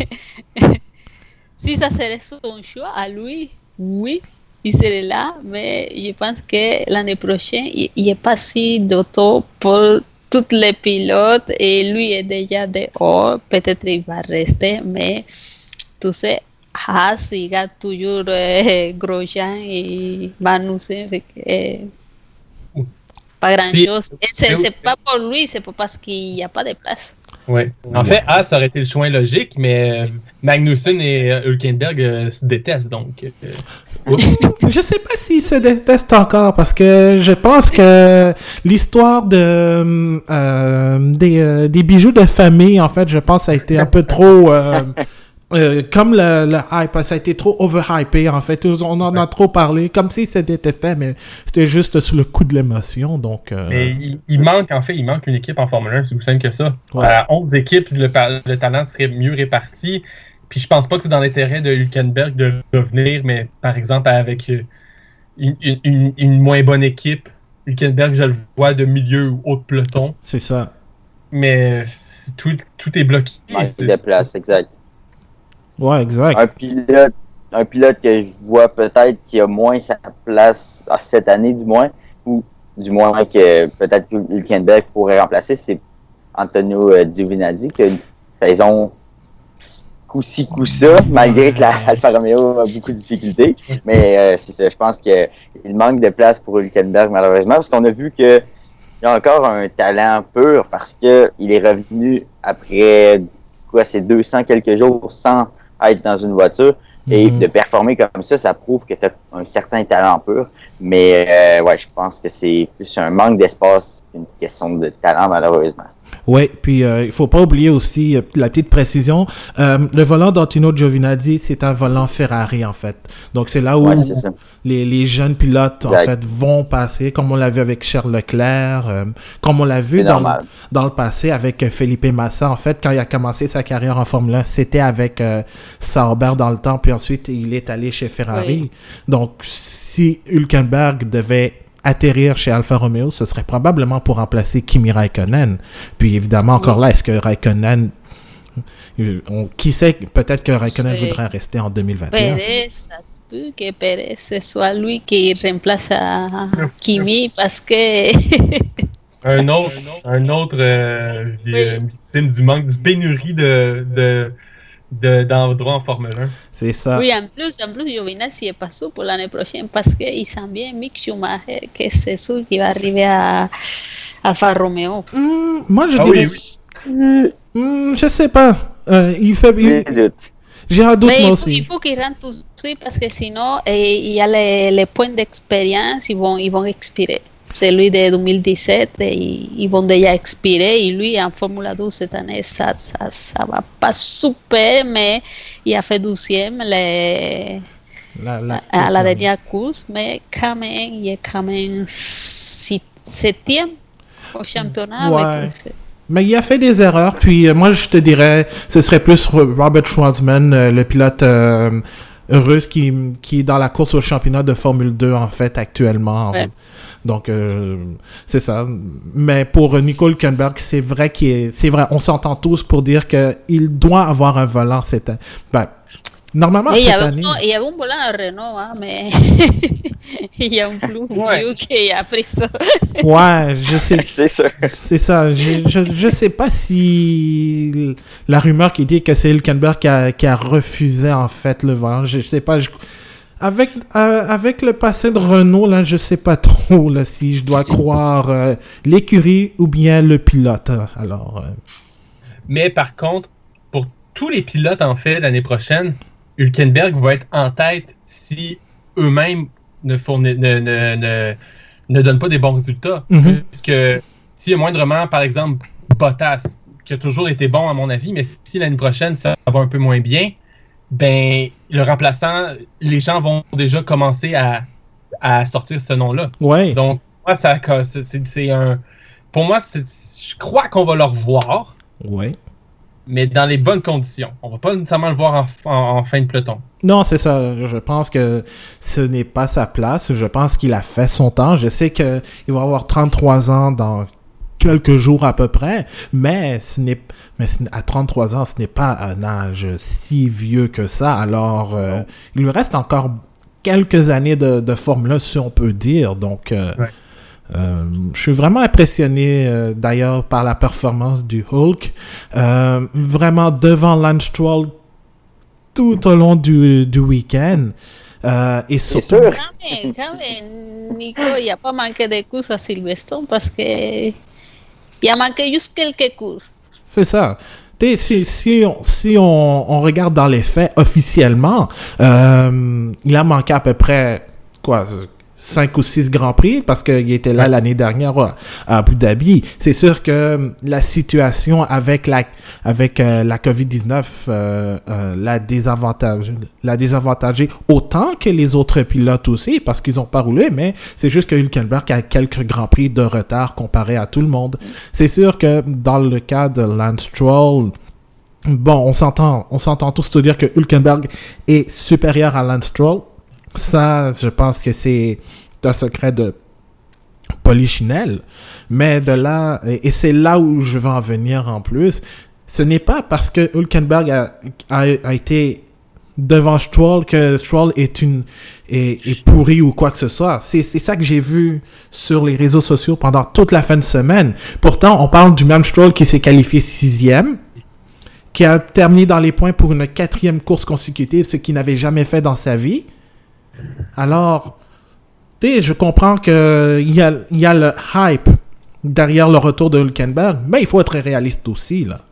[SPEAKER 4] Si ça serait son choix à lui, oui, il serait là, mais je pense que l'année prochaine, il n'est pas si d'auto pour tous les pilotes et lui est déjà dehors. Peut-être il va rester, mais tu sais, Haas, il y a toujours euh, Grosjean et Magnussen, euh, pas grand-chose. Si. C'est, c'est pas pour lui, c'est pas parce qu'il n'y a pas de place.
[SPEAKER 3] Oui. En fait, Haas aurait été le choix logique, mais Magnussen et Hülkenberg euh, se détestent, donc... Euh...
[SPEAKER 2] Je sais pas s'ils se détestent encore, parce que je pense que l'histoire de euh, des, euh, des bijoux de famille, en fait, je pense, a été un peu trop... Euh, Euh, comme le, le hype, ça a été trop overhypé, en fait. On en a trop parlé, comme s'ils se détestaient, mais c'était juste sous le coup de l'émotion, donc... Euh...
[SPEAKER 3] Mais il, il manque, en fait, il manque une équipe en Formule un, c'est aussi simple que ça.
[SPEAKER 2] Ouais.
[SPEAKER 3] À onze équipes, le, le talent serait mieux réparti, puis je pense pas que c'est dans l'intérêt de Hülkenberg de revenir, mais par exemple, avec une, une, une moins bonne équipe, Hülkenberg, je le vois de milieu ou haut de peloton.
[SPEAKER 2] C'est ça.
[SPEAKER 3] Mais tout, tout est bloqué.
[SPEAKER 1] Ouais, c'est de place, exact.
[SPEAKER 2] Ouais, exact.
[SPEAKER 1] Un pilote, un pilote que je vois peut-être qui a moins sa place cette année, du moins, ou du moins que peut-être que Hülkenberg pourrait remplacer, c'est Antonio Giovinazzi, qui a une saison coup-ci, coup-ça, malgré que la Alfa Romeo a beaucoup de difficultés. Mais euh, c'est ça, je pense qu'il manque de place pour Hülkenberg, malheureusement, parce qu'on a vu qu'il y a encore un talent pur, parce qu'il est revenu après quoi, c'est deux cents quelques jours sans être dans une voiture, et mm-hmm. de performer comme ça, ça prouve que tu as un certain talent pur. Mais euh, ouais, je pense que c'est plus un manque d'espace qu'une question de talent, malheureusement.
[SPEAKER 2] Oui, puis euh, il faut pas oublier aussi, euh, la petite précision, euh, le volant d'Antonio Giovinazzi, c'est un volant Ferrari, en fait. Donc, c'est là où
[SPEAKER 1] ouais, c'est
[SPEAKER 2] les, les jeunes pilotes, exact. En fait, vont passer, comme on l'a vu avec Charles Leclerc, euh, comme on l'a vu dans le, dans le passé avec Felipe Massa. En fait, quand il a commencé sa carrière en Formule un, c'était avec euh, Sauber dans le temps, puis ensuite, il est allé chez Ferrari. Oui. Donc, si Hülkenberg devait atterrir chez Alfa Romeo, ce serait probablement pour remplacer Kimi Raikkonen. Puis évidemment, encore là, est-ce que Raikkonen... On, qui sait, peut-être que Raikkonen c'est... voudrait rester en deux mille vingt et un.
[SPEAKER 4] Pérez, ça se peut que Pérez, ce soit lui qui remplace à Kimi, parce que...
[SPEAKER 3] un autre, un autre euh, oui. victime du manque, du pénurie de... de... De, d'endroit en Formule un.
[SPEAKER 2] C'est ça.
[SPEAKER 4] Oui, en plus, en plus Giovinazzi est pas sûr pour l'année prochaine parce qu'il sent bien Mick Schumacher, que c'est sûr qu'il va arriver à Alfa Romeo.
[SPEAKER 2] Mmh, moi, je
[SPEAKER 3] ah
[SPEAKER 2] dirais...
[SPEAKER 3] Oui, oui.
[SPEAKER 2] Mmh, je sais pas. Euh, il fait... il-
[SPEAKER 1] J'ai des doutes.
[SPEAKER 2] J'ai un doute,
[SPEAKER 4] Mais
[SPEAKER 2] moi
[SPEAKER 4] il faut, il
[SPEAKER 2] aussi.
[SPEAKER 4] faut qu'ils rentrent tout de suite parce que sinon, eh, il y a les, les points d'expérience, ils vont, ils vont expirer. Celui de deux mille dix-sept, ils, ils vont déjà expirer. Et lui, en Formule deux cette année, ça ça, ça va pas super, mais il a fait douzième les,
[SPEAKER 2] La- la-
[SPEAKER 4] à la dernière course. Mais quand même, il est quand même si- septième au championnat.
[SPEAKER 2] Ouais.
[SPEAKER 4] avec le-
[SPEAKER 2] Mais il a fait des erreurs, puis euh, moi je te dirais, ce serait plus Robert Schwarzman, euh, le pilote euh, russe qui, qui est dans la course au championnat de Formule deux en fait actuellement.
[SPEAKER 4] Ouais.
[SPEAKER 2] Donc euh, c'est ça. Mais pour Nico Hülkenberg, c'est vrai qu'il est, c'est vrai, on s'entend tous pour dire que il doit avoir un volant cette année. Ben, normalement
[SPEAKER 4] Mais il y
[SPEAKER 2] cette
[SPEAKER 4] avait,
[SPEAKER 2] année.
[SPEAKER 4] non, il y avait un volant à Renault, hein, mais il y a un plus
[SPEAKER 3] Ouais.
[SPEAKER 4] vieux qui a pris ça.
[SPEAKER 2] Ouais, je sais.
[SPEAKER 1] C'est sûr.
[SPEAKER 2] C'est ça. Je, je, je sais pas si la rumeur qui dit que c'est Hülkenberg qui a, qui a refusé en fait le volant. Je, je sais pas. je- avec euh, avec le passé de Renault là, je sais pas trop là si je dois croire euh, l'écurie ou bien le pilote. Alors. euh,
[SPEAKER 3] Mais par contre, pour tous les pilotes, en fait, l'année prochaine, Hülkenberg va être en tête si eux-mêmes ne, fourni- ne, ne, ne, ne donnent pas des bons résultats.
[SPEAKER 2] Mhm.
[SPEAKER 3] Puisque s'il y a moindrement, par exemple, Bottas, qui a toujours été bon à mon avis, mais si l'année prochaine ça va un peu moins bien, ben le remplaçant, les gens vont déjà commencer à, à sortir ce nom-là.
[SPEAKER 2] Ouais.
[SPEAKER 3] Donc, moi, ça, c'est, c'est- c'est un... Pour moi, c'est, je crois qu'on va le revoir,
[SPEAKER 2] Ouais.
[SPEAKER 3] mais dans les bonnes conditions. On va pas nécessairement le voir en, en- en fin de peloton.
[SPEAKER 2] Non, c'est ça. Je pense que ce n'est pas sa place. Je pense qu'il a fait son temps. Je sais qu'il va avoir trente-trois ans dans quelques jours à peu près, mais ce n'est, mais ce n'est- à trente-trois ans, ce n'est pas un âge si vieux que ça. Alors, euh, il lui reste encore quelques années de, de Formule un, si on peut dire. Donc, euh,
[SPEAKER 3] Ouais.
[SPEAKER 2] euh, je suis vraiment impressionné euh, d'ailleurs par la performance du Hulk. Euh, vraiment devant Lance Stroll tout au long du, du week-end. Euh, et
[SPEAKER 1] C'est
[SPEAKER 2] surtout,
[SPEAKER 1] sûr.
[SPEAKER 4] Quand même, quand même, Nico, il n'a pas manqué de courses à Silverstone parce que il a manqué juste quelques courses.
[SPEAKER 2] c'est ça. T'sais, Si, si, on, si on, on regarde dans les faits officiellement, euh, il a manqué à peu près quoi, cinq ou six Grands Prix parce qu'il était là l'année dernière à à Abu Dhabi. C'est sûr que la situation avec la, avec, euh, la covid dix-neuf euh, euh, l'a désavantagé, l'a désavantagé autant que les autres pilotes aussi parce qu'ils n'ont pas roulé, mais c'est juste que Hülkenberg a quelques Grands Prix de retard comparé à tout le monde. C'est sûr que dans le cas de Lance Stroll, bon, on s'entend, on s'entend tous te dire que Hülkenberg est supérieur à Lance Stroll. Ça, je pense que c'est un secret de polichinelle. Mais de là, et, et c'est là où je veux en venir en plus, ce n'est pas parce que Hülkenberg a, a, a été devant Stroll que Stroll est, une, est, est pourri ou quoi que ce soit. C'est, c'est ça que j'ai vu sur les réseaux sociaux pendant toute la fin de semaine. Pourtant, on parle du même Stroll qui s'est qualifié sixième, qui a terminé dans les points pour une quatrième course consécutive, ce qu'il n'avait jamais fait dans sa vie. Alors, tu sais, je comprends qu'il y a, y a le hype derrière le retour de Hülkenberg, mais il faut être réaliste aussi, là.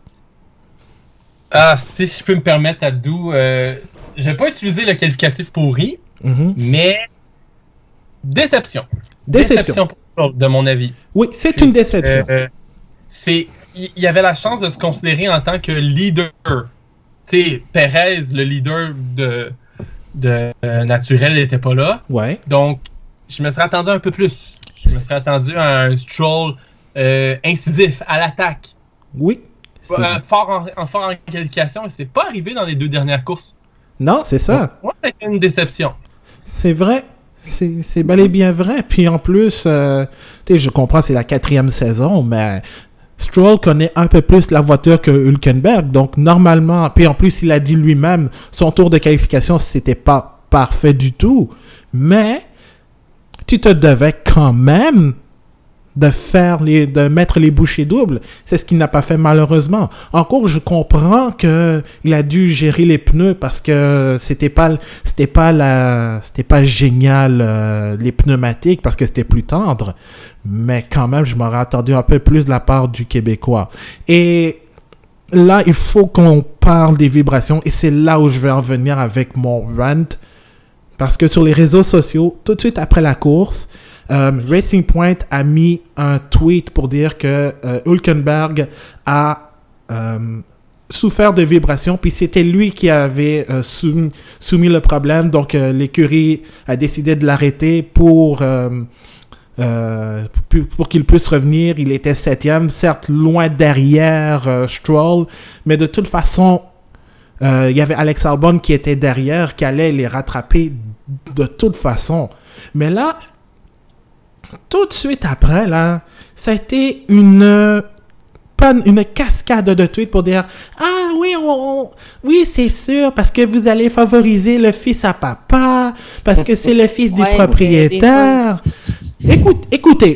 [SPEAKER 3] Ah, si je peux me permettre, Abdou, euh, je vais pas utiliser le qualificatif pourri,
[SPEAKER 2] Mhm.
[SPEAKER 3] mais déception.
[SPEAKER 2] Déception.
[SPEAKER 3] pour- de mon avis.
[SPEAKER 2] Oui, c'est une déception.
[SPEAKER 3] Euh, c'est, il y, y avait la chance de se considérer en tant que leader. Tu sais, Perez, le leader de, de euh, naturel, n'était pas là.
[SPEAKER 2] Ouais.
[SPEAKER 3] Donc, je me serais attendu un peu plus. Je me serais attendu à un Stroll euh, incisif, à l'attaque,
[SPEAKER 2] Oui. C'est-
[SPEAKER 3] euh, fort, en, en, fort en qualification. Et c'est pas arrivé dans les deux dernières courses.
[SPEAKER 2] Non, c'est ça.
[SPEAKER 3] Moi, c'est une déception.
[SPEAKER 2] C'est vrai. C'est, c'est bel et bien vrai. Puis en plus, euh, tu sais, je comprends, c'est la quatrième saison, mais Stroll connaît un peu plus la voiture que Hülkenberg. Donc normalement, puis en plus, il a dit lui-même, son tour de qualification, c'était pas parfait du tout. Mais tu te devais quand même de faire les, de mettre les bouchées doubles. C'est ce qu'il n'a pas fait malheureusement. Encore, je comprends que il a dû gérer les pneus parce que c'était pas, c'était pas la, c'était pas génial, euh, les pneumatiques parce que c'était plus tendre. Mais quand même, je m'aurais attendu un peu plus de la part du Québécois. Et là, il faut qu'on parle des vibrations et c'est là où je vais en venir avec mon rant. Parce que sur les réseaux sociaux, tout de suite après la course, euh, Racing Point a mis un tweet pour dire que euh, Hülkenberg a euh, souffert de vibrations, puis c'était lui qui avait euh, soumis, soumis le problème. Donc, euh, l'écurie a décidé de l'arrêter pour... Euh, Euh, pour, pour qu'il puisse revenir. Il était septième, certes loin derrière euh, Stroll, mais de toute façon, euh, il y avait Alex Albon qui était derrière, qui allait les rattraper de toute façon. Mais là, tout de suite après, là, ça a été une, une cascade de tweets pour dire « Ah oui, on, on, oui, c'est sûr, parce que vous allez favoriser le fils à papa, parce que c'est le fils du
[SPEAKER 4] ouais,
[SPEAKER 2] propriétaire. » Écoute, écoutez,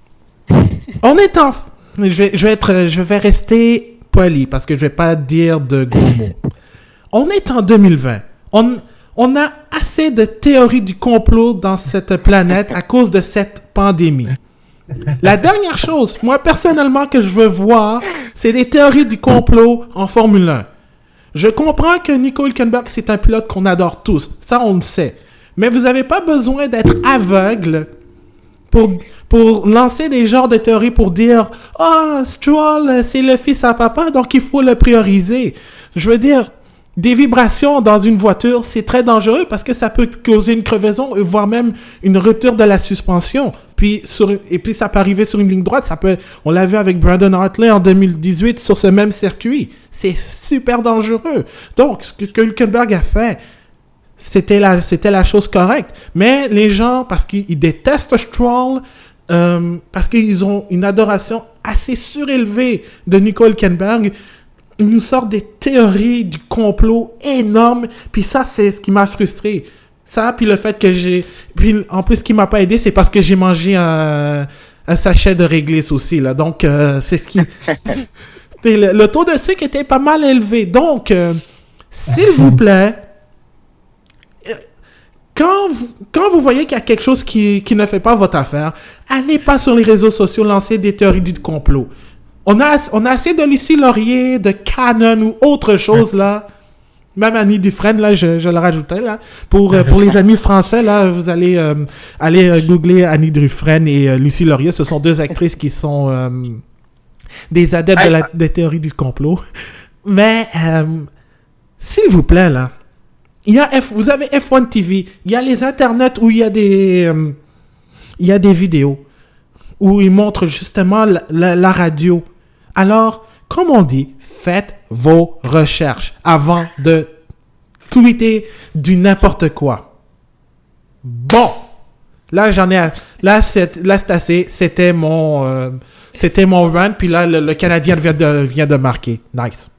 [SPEAKER 2] on est en... Je vais, je vais être, je vais rester poli parce que je vais pas dire de gros mots. On est en deux mille vingt. On, on a assez de théories du complot dans cette planète à cause de cette pandémie. La dernière chose, moi personnellement, que je veux voir, c'est des théories du complot en Formule un. Je comprends que Nico Hülkenberg, c'est un pilote qu'on adore tous. Ça, on le sait. Mais vous n'avez pas besoin d'être aveugle Pour, pour lancer des genres de théories pour dire « Ah, oh, Stroll, c'est le fils à papa, donc il faut le prioriser. » Je veux dire, des vibrations dans une voiture, c'est très dangereux parce que ça peut causer une crevaison, voire même une rupture de la suspension. Puis sur, et puis ça peut arriver sur une ligne droite. Ça peut, on l'a vu avec Brandon Hartley en deux mille dix-huit sur ce même circuit. C'est super dangereux. Donc, ce que, que Hülkenberg a fait... C'était la, c'était la chose correcte. Mais les gens, parce qu'ils détestent Stroll, euh, parce qu'ils ont une adoration assez surélevée de Nico Hülkenberg, ils nous sortent des théories du complot énormes. Puis ça, c'est ce qui m'a frustré. Ça, puis le fait que j'ai... Puis en plus, ce qui m'a pas aidé, c'est parce que j'ai mangé un, un sachet de réglisse aussi, là. Donc, euh, c'est ce qui... le, le taux de sucre était pas mal élevé. Donc, euh, s'il vous plaît... Quand vous, quand vous voyez qu'il y a quelque chose qui, qui ne fait pas votre affaire, allez pas sur les réseaux sociaux lancer des théories du complot. On a, on a assez de Lucie Laurier, de Canon ou autre chose, là. Même Annie Dufresne, là, je, je le rajoutais, là. Pour, pour les amis français, là, vous allez euh, aller euh, googler Annie Dufresne et euh, Lucie Laurier. Ce sont deux actrices qui sont euh, des adeptes de la, des théories du complot. Mais, euh, s'il vous plaît, là, il y a F, vous avez F un T V, il y a les internets où il y a des, euh, il y a des vidéos où ils montrent justement la, la, la radio. Alors, comme on dit, faites vos recherches avant de tweeter du n'importe quoi. Bon, là j'en ai, à, là c'est, là c'est assez. C'était mon, euh, c'était mon run. Puis là le, le Canadien vient de, vient de marquer. Nice.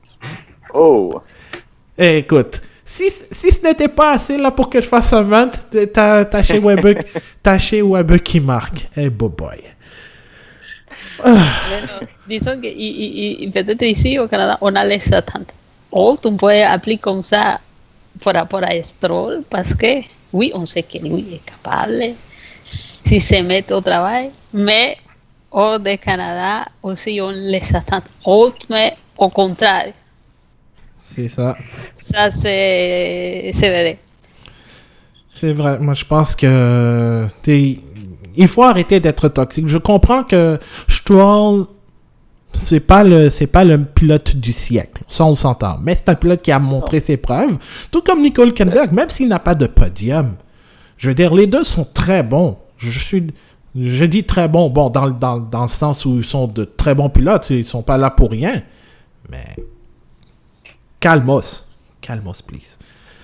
[SPEAKER 1] Oh.
[SPEAKER 2] Eh, écoute. Si, si ce n'était pas assez là pour que je fasse un rant, t'as, t'as chez Weber, t'as chez Weber qui marque. Eh, hey, boy boy.
[SPEAKER 4] Ah. Bueno, disons que y, y, y peut-être ici au Canada, on a les attentes hautes. On peut appeler comme ça par rapport à Stroll, parce que oui, on sait que lui est capable si se met au travail, mais hors du Canada aussi on les attentes hautes, mais au contraire.
[SPEAKER 2] C'est ça.
[SPEAKER 4] Ça, c'est, c'est vrai.
[SPEAKER 2] C'est vrai. Moi, je pense que il faut arrêter d'être toxique. Je comprends que Stroll, c'est pas le, c'est pas le pilote du siècle. Ça, on s'entend. Mais c'est un pilote qui a montré ses preuves. Tout comme Nico Hülkenberg, même s'il n'a pas de podium. Je veux dire, les deux sont très bons. Je suis, je dis très bons. Bon, dans, dans, dans le sens où ils sont de très bons pilotes. Ils sont pas là pour rien. Mais... Calmos. Calmos, please.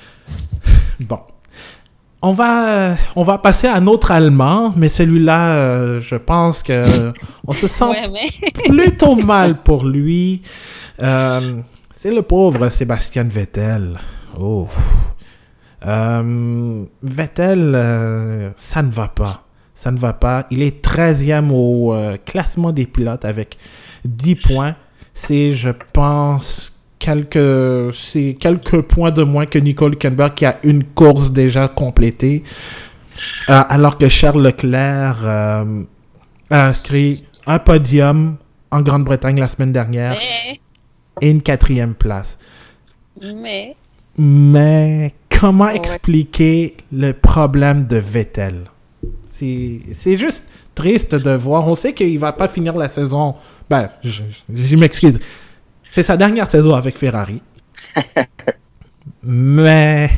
[SPEAKER 2] Bon. On va, on va passer à un autre Allemand, mais celui-là, euh, je pense que on se sent
[SPEAKER 4] ouais, mais...
[SPEAKER 2] plutôt mal pour lui. Euh, c'est le pauvre Sébastien Vettel. Oh. Euh, Vettel, euh, ça ne va pas. Ça ne va pas. Il est treizième au euh, classement des pilotes avec dix points. C'est, je pense... Quelques, c'est quelques points de moins que Nico Hülkenberg qui a une course déjà complétée. Euh, alors que Charles Leclerc euh, a inscrit un podium en Grande-Bretagne la semaine dernière.
[SPEAKER 4] Mais...
[SPEAKER 2] et une quatrième place.
[SPEAKER 4] Mais...
[SPEAKER 2] Mais comment ouais. expliquer le problème de Vettel? C'est, c'est juste triste de voir. On sait qu'il va pas finir la saison. Ben, je, je, je m'excuse. C'est sa dernière saison avec Ferrari. Mais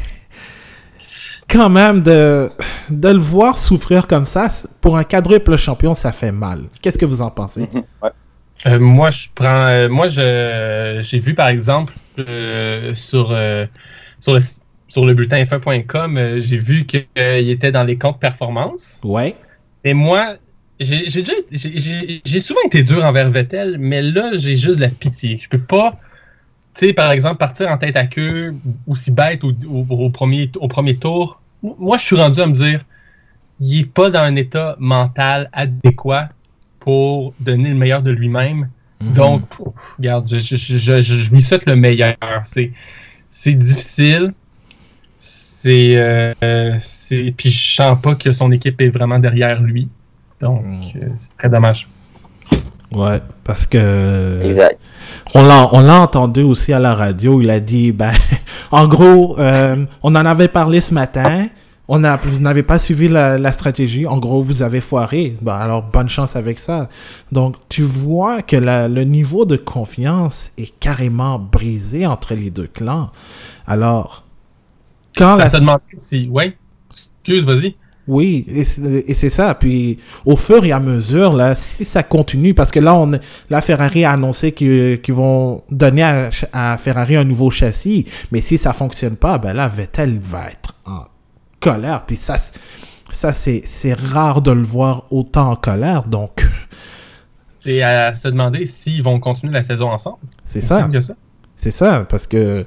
[SPEAKER 2] quand même, de, de le voir souffrir comme ça, pour un quadruple champion, ça fait mal. Qu'est-ce que vous en pensez?
[SPEAKER 3] Ouais. Euh, moi, je prends. Euh, moi, je, j'ai vu par exemple euh, sur, euh, sur, le, sur le bulletin F un point com, euh, j'ai vu qu'il euh, était dans les comptes performance.
[SPEAKER 2] Ouais.
[SPEAKER 3] Et moi, j'ai, j'ai, déjà, j'ai, j'ai, j'ai souvent été dur envers Vettel, mais là, j'ai juste de la pitié. Je peux pas, tu sais, par exemple, partir en tête à queue, aussi bête au, au, au, premier, au premier tour. Moi, je suis rendu à me dire, il est pas dans un état mental adéquat pour donner le meilleur de lui-même. Mm-hmm. Donc, pff, regarde, je, je, je, je, je lui souhaite le meilleur. C'est, c'est difficile. C'est, euh, c'est... Puis je sens pas que son équipe est vraiment derrière lui. Donc, mm. euh, c'est très dommage.
[SPEAKER 2] Ouais, parce que...
[SPEAKER 1] Exact.
[SPEAKER 2] On l'a, on l'a entendu aussi à la radio. Il a dit, ben, en gros, euh, on en avait parlé ce matin. On a, vous n'avez pas suivi la, la stratégie. En gros, vous avez foiré. Ben, alors, bonne chance avec ça. Donc, tu vois que la, le niveau de confiance est carrément brisé entre les deux clans. Alors, quand
[SPEAKER 3] ça
[SPEAKER 2] la...
[SPEAKER 3] se demandait si... Oui, excuse, vas-y.
[SPEAKER 2] Oui, et c'est, et c'est ça. Puis, au fur et à mesure, là, si ça continue, parce que là, on, là Ferrari a annoncé qu'ils, qu'ils vont donner à, à Ferrari un nouveau châssis. Mais si ça fonctionne pas, ben là, Vettel va être en colère, puis ça, ça c'est, c'est rare de le voir autant en colère, donc...
[SPEAKER 3] C'est à se demander s'ils vont continuer la saison ensemble.
[SPEAKER 2] C'est ça. ça. C'est ça, parce que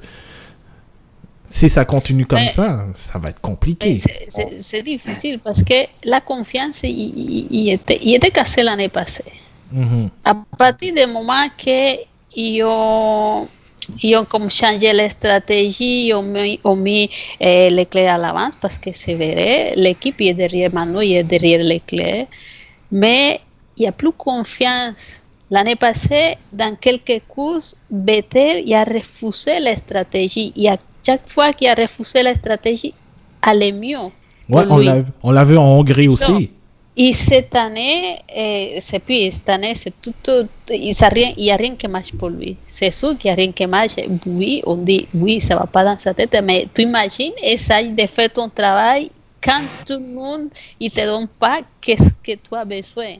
[SPEAKER 2] si ça continue comme mais, ça, ça va être compliqué.
[SPEAKER 4] C'est, c'est, c'est difficile, parce que la confiance, il, il, il, était, il était cassé l'année passée. Mm-hmm. À partir du moment qu'ils ont... Ils ont comme changé la stratégie, ils ont mis, ont mis euh, Leclerc à l'avance parce que c'est vrai, l'équipe est derrière Manu, il est derrière Leclerc, mais il n'y a plus confiance. L'année passée, dans quelques courses, Vettel il a refusé la stratégie. Et à chaque fois qu'il a refusé la stratégie, allait mieux.
[SPEAKER 2] Ouais, on l'a, on l'a vu en Hongrie aussi. So,
[SPEAKER 4] et cette année, eh, c'est puis cette année, c'est tout, tout il n'y a rien qui marche pour lui. C'est sûr qu'il n'y a rien qui marche. Oui, on dit, oui, ça ne va pas dans sa tête, mais tu imagines, essaye de faire ton travail quand tout le monde ne te donne pas qu'est-ce que tu as besoin.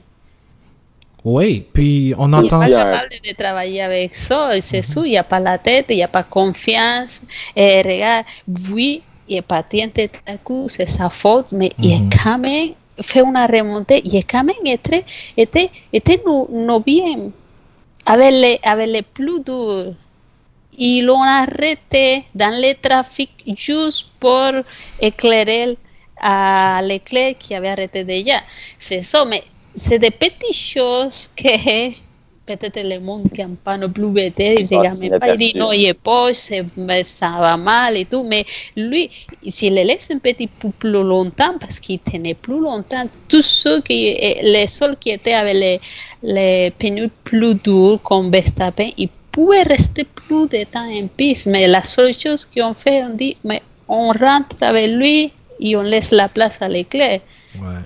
[SPEAKER 2] Oui, puis on
[SPEAKER 4] il
[SPEAKER 2] entend...
[SPEAKER 4] Il n'est pas capable de travailler avec ça, c'est mm-hmm. sûr, il n'y a pas la tête, il n'y a pas confiance. Et regarde, oui, il est parti en tête à coup, c'est sa faute, mais mm-hmm. il est quand même... fait una remontée y quand même était, était, était no, no bien avec les, avec les plus durs. Ils l'ont arrêté dans le trafic juste pour éclairer à Leclerc qui avait arrêté déjà. C'est ça, mais c'est des petites choses que peut-être le monde qui n'aime pas non plus Vettel, il regarde même pas, il dit non, il est poche, ça va mal et tout, mais lui, s'il le laisse un petit peu plus longtemps, parce qu'il tenait plus longtemps, tous ceux qui, les seuls qui étaient avec les, les pneus plus durs, comme Verstappen, ils pouvaient rester plus de temps en piste, mais la seule chose qu'ils ont fait, on dit, mais on rentre avec lui et on laisse la place à Leclerc. Ouais.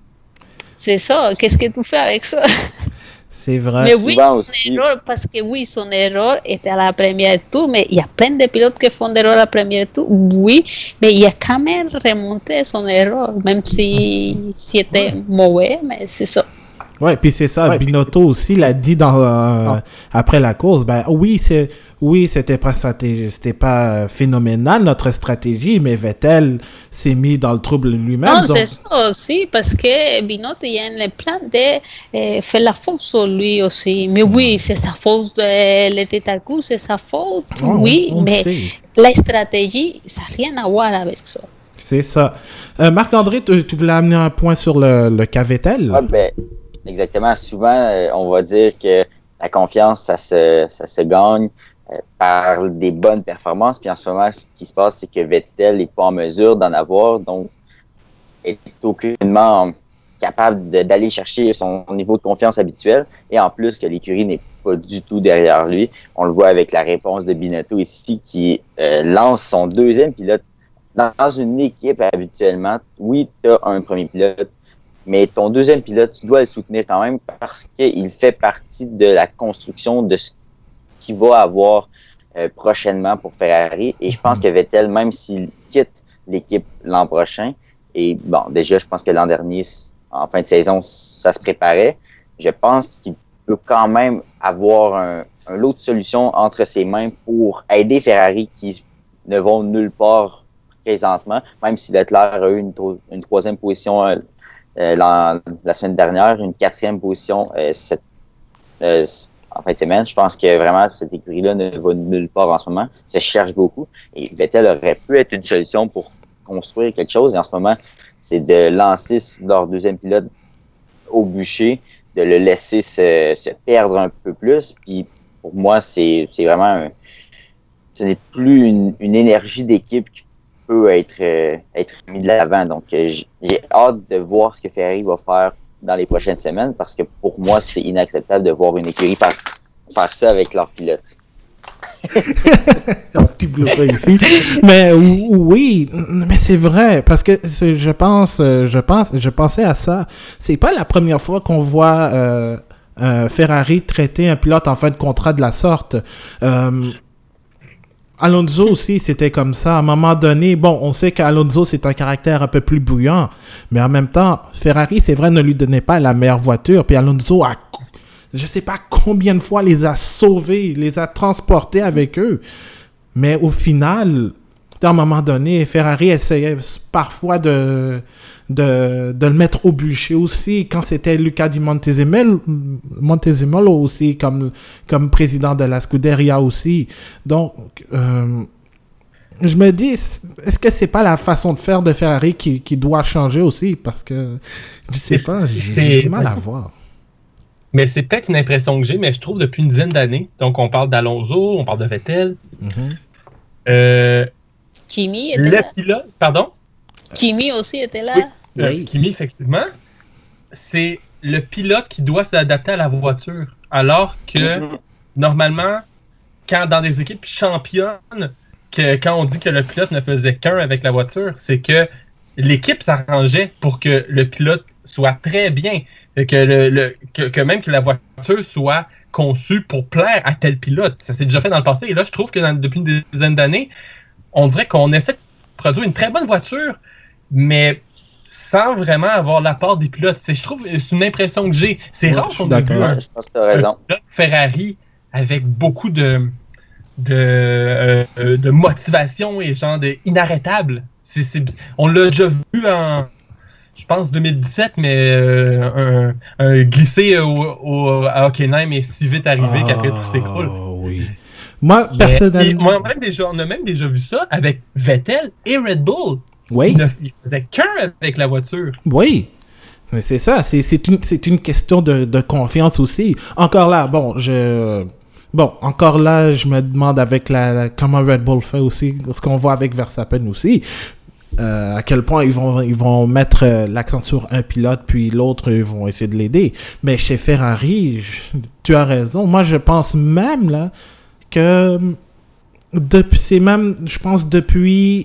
[SPEAKER 4] C'est ça, qu'est-ce que tu fais avec ça?
[SPEAKER 2] C'est vrai.
[SPEAKER 4] Mais oui, son aussi. erreur, parce que oui, son erreur était à la première tour, mais il y a plein de pilotes qui font des erreurs à la première tour, oui, mais il a quand même remonté son erreur, même si c'était ouais. mauvais, mais c'est ça.
[SPEAKER 2] Ouais, puis c'est ça, ouais, Binotto puis... aussi l'a dit dans, euh, après la course, ben oui, c'est... Oui, c'était pas stratégie, c'était pas phénoménal notre stratégie, mais Vettel s'est mis dans le trouble lui-même.
[SPEAKER 4] Non,
[SPEAKER 2] donc...
[SPEAKER 4] c'est ça aussi, parce que Binotto il a le plan de euh, faire la faute sur lui aussi. Mais oui, c'est sa faute, de l'été à coup, c'est sa faute, oh, oui, on, on mais sait. La stratégie, ça n'a rien à voir avec ça.
[SPEAKER 2] C'est ça. Euh, Marc-André, tu, tu voulais amener un point sur le, le cas Vettel?
[SPEAKER 1] Ah, ben, exactement. Souvent, euh, on va dire que la confiance, ça se, ça se gagne par des bonnes performances. Puis en ce moment, ce qui se passe, c'est que Vettel n'est pas en mesure d'en avoir, donc est aucunement capable de, d'aller chercher son niveau de confiance habituel. Et en plus, que l'écurie n'est pas du tout derrière lui. On le voit avec la réponse de Binotto ici qui euh, lance son deuxième pilote. Dans une équipe, habituellement, oui, tu as un premier pilote, mais ton deuxième pilote, tu dois le soutenir quand même parce qu'il fait partie de la construction de ce qu'il va avoir euh, prochainement pour Ferrari. Et je pense que Vettel, même s'il quitte l'équipe l'an prochain, et bon, déjà, je pense que l'an dernier, en fin de saison, ça se préparait. Je pense qu'il peut quand même avoir un, un lot de solutions entre ses mains pour aider Ferrari qui ne vont nulle part présentement, même si Leclerc a eu une, une troisième position euh, la, la semaine dernière, une quatrième position euh, cette, euh, en fin de semaine. Je pense que vraiment cette écurie-là ne va nulle part en ce moment. Ça cherche beaucoup. Et Vettel aurait pu être une solution pour construire quelque chose. Et en ce moment, c'est de lancer leur deuxième pilote au bûcher, de le laisser se, se perdre un peu plus. Puis pour moi, c'est, c'est vraiment un, ce n'est plus une, une énergie d'équipe qui peut être, euh, être mis de l'avant. Donc, euh, j'ai hâte de voir ce que Ferrari va faire dans les prochaines semaines parce que pour moi, c'est inacceptable de voir une écurie faire, faire ça avec leur pilote.
[SPEAKER 2] Un petit blooper ici. Mais oui, mais c'est vrai parce que c'est, je pense, je pense, je pensais à ça. C'est pas la première fois qu'on voit euh, euh, Ferrari traiter un pilote en fin de contrat de la sorte. Euh, Alonso aussi, c'était comme ça. À un moment donné, bon, on sait qu'Alonso, c'est un caractère un peu plus bouillant, mais en même temps, Ferrari, c'est vrai, ne lui donnait pas la meilleure voiture, puis Alonso a, je sais pas combien de fois, les a sauvés, les a transportés avec eux. Mais au final, à un moment donné, Ferrari essayait parfois de, de, de le mettre au bûcher aussi, quand c'était Luca Di Montezemolo, Montezemolo aussi, comme, comme président de la Scuderia aussi. Donc, euh, je me dis, est-ce que c'est pas la façon de faire de Ferrari qui, qui doit changer aussi? Parce que, je sais pas, j'ai, j'ai du mal à voir.
[SPEAKER 3] Mais c'est peut-être une impression que j'ai, mais je trouve depuis une dizaine d'années, donc on parle d'Alonso, on parle de Vettel,
[SPEAKER 2] Mm-hmm.
[SPEAKER 3] euh,
[SPEAKER 4] Kimi était
[SPEAKER 3] le
[SPEAKER 4] là.
[SPEAKER 3] pilote, pardon?
[SPEAKER 4] Kimi aussi était là.
[SPEAKER 3] Oui. Euh,
[SPEAKER 2] Oui.
[SPEAKER 3] Kimi, effectivement, c'est le pilote qui doit s'adapter à la voiture. Alors que, normalement, quand dans des équipes championnes, que, quand on dit que le pilote ne faisait qu'un avec la voiture, c'est que l'équipe s'arrangeait pour que le pilote soit très bien, que, le, le, que, que même que la voiture soit conçue pour plaire à tel pilote. Ça s'est déjà fait dans le passé. Et là, je trouve que dans, depuis une dizaine d'années, on dirait qu'on essaie de produire une très bonne voiture, mais sans vraiment avoir l'apport des pilotes. C'est, je trouve, c'est une impression que j'ai. C'est
[SPEAKER 2] Ouais,
[SPEAKER 3] rare
[SPEAKER 2] je suis
[SPEAKER 3] qu'on ait vu
[SPEAKER 2] d'accord.
[SPEAKER 3] un,
[SPEAKER 1] Je pense que tu as raison.
[SPEAKER 3] un pilote Ferrari avec beaucoup de, de, euh, de motivation et genre de inarrêtable. C'est, c'est, on l'a déjà vu en, je pense, deux mille dix-sept, mais euh, un, un glissé au, au, à Hockenheim est si vite arrivé
[SPEAKER 2] Ah,
[SPEAKER 3] qu'après tout s'écroule.
[SPEAKER 2] Oui. Moi,
[SPEAKER 3] Mais-
[SPEAKER 2] personnellement...
[SPEAKER 3] et moi, même déjà, on a même déjà vu ça avec Vettel et Red Bull.
[SPEAKER 2] Oui.
[SPEAKER 3] Il ne il faisait qu'un avec la voiture.
[SPEAKER 2] Oui, mais c'est ça, c'est, c'est, une, c'est une question de, de confiance aussi. Encore là, bon, je... Bon, encore là, je me demande avec la, la- comment Red Bull fait aussi, ce qu'on voit avec Verstappen aussi, euh, à quel point ils vont, ils vont mettre euh, l'accent sur un pilote, puis l'autre, ils vont essayer de l'aider. Mais chez Ferrari, je- tu as raison. Moi, je pense même, là, que depuis, c'est même, je pense, depuis...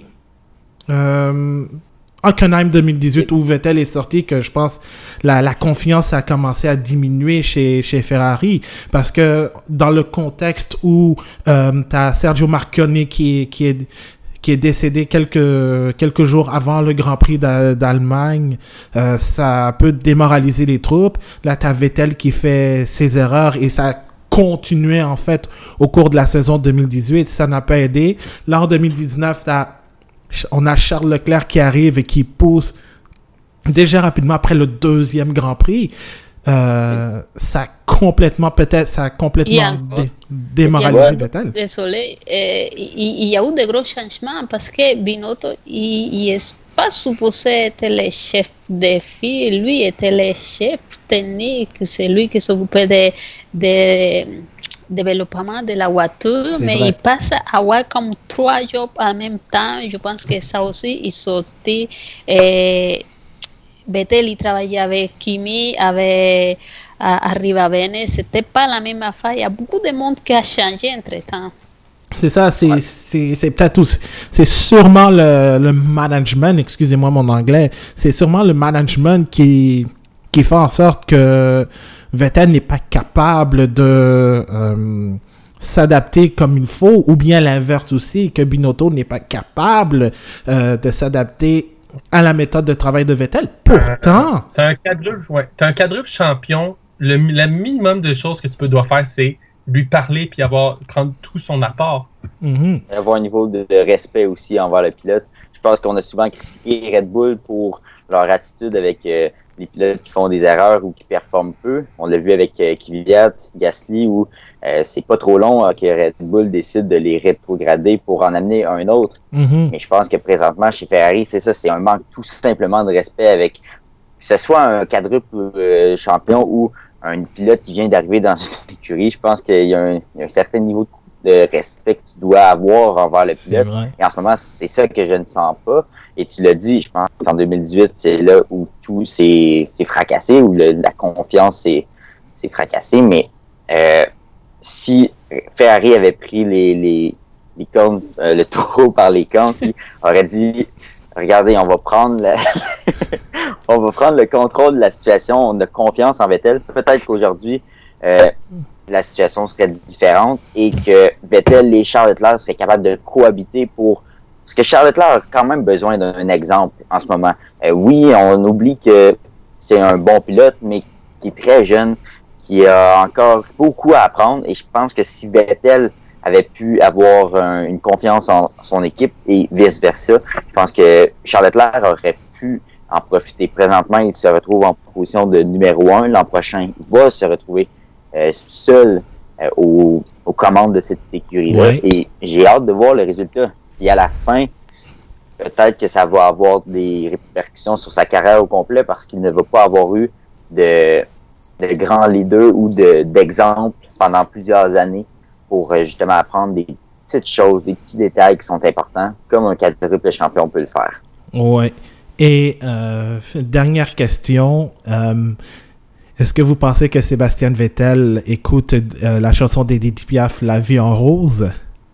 [SPEAKER 2] Euh, Hockenheim deux mille dix-huit où Vettel est sorti que je pense la, la confiance a commencé à diminuer chez, chez Ferrari parce que dans le contexte où euh, t'as Sergio Marconi qui, qui est qui est décédé quelques quelques jours avant le Grand Prix d'A- d'Allemagne, euh, ça peut démoraliser les troupes. Là t'as Vettel qui fait ses erreurs et ça continuait en fait au cours de la saison deux mille dix-huit, ça n'a pas aidé. Là en deux mille dix-neuf t'as on a Charles Leclerc qui arrive et qui pousse déjà rapidement après le deuxième Grand Prix. Euh, ça a complètement, peut-être, ça a complètement
[SPEAKER 4] Yeah.
[SPEAKER 2] dé- démoralisé
[SPEAKER 1] Ouais.
[SPEAKER 2] Vettel.
[SPEAKER 4] Désolé, eh, il il y a eu de gros changements parce que Binotto, il n'est pas supposé être le chef de file, lui était le chef technique, c'est lui qui s'occupait de, de développement de la voiture,
[SPEAKER 2] C'est
[SPEAKER 4] mais
[SPEAKER 2] vrai.
[SPEAKER 4] il passe à avoir comme trois jobs en même temps. Je pense que ça aussi, il sortit. eh, Vettel il travaillait avec Kimi, avec Arrivabene, c'était pas la même affaire. Il y a beaucoup de monde qui a changé entre-temps.
[SPEAKER 2] C'est ça, c'est,
[SPEAKER 1] Ouais.
[SPEAKER 2] c'est, c'est peut-être aussi, c'est sûrement le, le management, excusez-moi mon anglais, c'est sûrement le management qui, qui fait en sorte que Vettel n'est pas capable de euh, s'adapter comme il faut, ou bien l'inverse aussi, que Binotto n'est pas capable euh, de s'adapter à la méthode de travail de Vettel. Pourtant...
[SPEAKER 3] T'as un quadruple, ouais, t'as un quadruple champion, le, le minimum de choses que tu peux dois faire, c'est lui parler puis avoir prendre tout son apport.
[SPEAKER 2] Mm-hmm.
[SPEAKER 1] Avoir un niveau de, de respect aussi envers le pilote. Je pense qu'on a souvent critiqué Red Bull pour leur attitude avec euh, les pilotes qui font des erreurs ou qui performent peu. On l'a vu avec euh, Kvyat, Gasly, où euh, c'est pas trop long euh, que Red Bull décide de les rétrograder pour en amener un autre.
[SPEAKER 2] Mm-hmm.
[SPEAKER 1] Mais je pense que présentement, chez Ferrari, c'est ça, c'est un manque tout simplement de respect avec que ce soit un quadruple euh, champion ou un pilote qui vient d'arriver dans une écurie. Je pense qu'il y a un, il y a un certain niveau de respect que tu dois avoir envers le pilote. Et en ce moment, c'est ça que je ne sens pas. Et tu l'as dit, je pense qu'en deux mille dix-huit, c'est là où tout s'est, s'est fracassé, où le, la confiance s'est, s'est fracassée. Mais euh, si Ferrari avait pris les, les, les cornes, euh, le taureau par les cornes, puis aurait dit, regardez, on va prendre la... on va prendre le contrôle de la situation, on a confiance en Vettel. Peut-être qu'aujourd'hui, euh, la situation serait différente et que Vettel et Charles Leclerc seraient capables de cohabiter pour... Parce que Charles Leclerc a quand même besoin d'un exemple en ce moment. Euh, oui, on oublie que c'est un bon pilote, mais qui est très jeune, qui a encore beaucoup à apprendre. Et je pense que si Vettel avait pu avoir un, une confiance en son équipe et vice-versa, je pense que Charles Leclerc aurait pu en profiter. Présentement, il se retrouve en position de numéro un. L'an prochain, il va se retrouver euh, seul euh, aux, aux commandes de cette écurie-là.
[SPEAKER 2] Ouais.
[SPEAKER 1] Et j'ai hâte de voir le résultat. Et à la fin, peut-être que ça va avoir des répercussions sur sa carrière au complet parce qu'il ne va pas avoir eu de, de grands leaders ou de, d'exemples pendant plusieurs années pour euh, justement apprendre des petites choses, des petits détails qui sont importants, comme un quadruple champion peut le faire.
[SPEAKER 2] Ouais. Et euh, dernière question, euh, est-ce que vous pensez que Sébastien Vettel écoute euh, la chanson d'Edith Piaf, La vie en rose?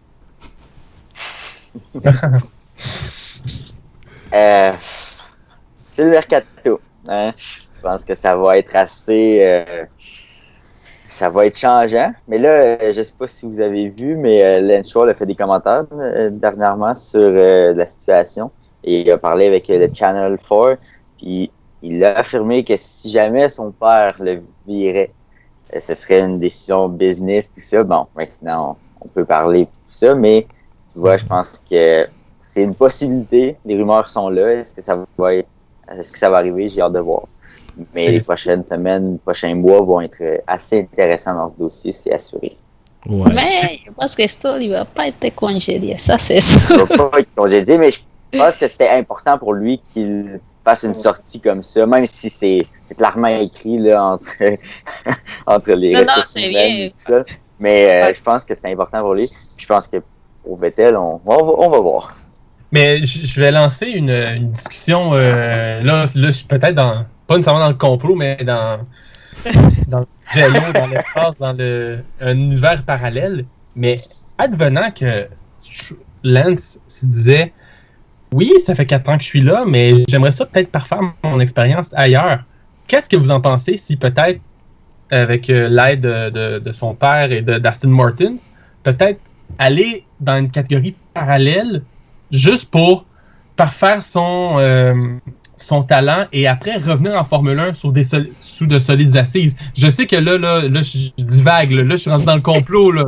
[SPEAKER 1] euh, c'est le mercato. Hein? Je pense que ça va être assez... Euh, ça va être changeant. Mais là, euh, je sais pas si vous avez vu, mais euh, Lance Stroll a fait des commentaires euh, dernièrement sur euh, la situation. Et il a parlé avec euh, le Channel quatre. Puis il a affirmé que si jamais son père le virait, euh, ce serait une décision business, tout ça. Bon, maintenant, on, on peut parler de tout ça, mais tu vois, je pense que c'est une possibilité. Les rumeurs sont là. Est-ce que ça va être, est-ce que ça va arriver? J'ai hâte de voir. Mais
[SPEAKER 3] c'est...
[SPEAKER 1] les prochaines semaines, les prochains mois vont être assez intéressants dans ce dossier, c'est assuré.
[SPEAKER 2] Ouais.
[SPEAKER 4] Mais je pense que Stroll ne va pas être congédié, ça c'est sûr.
[SPEAKER 1] Il ne va pas être congédié, mais je pense que c'était important pour lui qu'il fasse une sortie comme ça, même si c'est, c'est clairement écrit là, entre, entre les
[SPEAKER 4] Non, non,
[SPEAKER 1] ressources
[SPEAKER 4] c'est
[SPEAKER 1] humaines
[SPEAKER 4] bien.
[SPEAKER 1] et tout ça. Mais euh, ouais. Je pense que c'est important pour lui. Puis je pense que pour Vettel, on, on, va, on va voir.
[SPEAKER 3] Mais je vais lancer une, une discussion, euh, là, là, je suis peut-être dans, pas nécessairement dans le complot, mais dans, dans le jello, dans l'espace, dans le, un univers parallèle. Mais advenant que Lance se disait, oui, ça fait quatre ans que je suis là, mais j'aimerais ça peut-être parfaire mon expérience ailleurs. Qu'est-ce que vous en pensez si peut-être, avec l'aide de, de, de son père et de, d'Aston Martin, peut-être aller dans une catégorie parallèle juste pour parfaire son, euh, son talent et après revenir en Formule un sur des sol- sous de solides assises. Je sais que là, là, là je divague, là, là, je suis rentré dans le complot, là.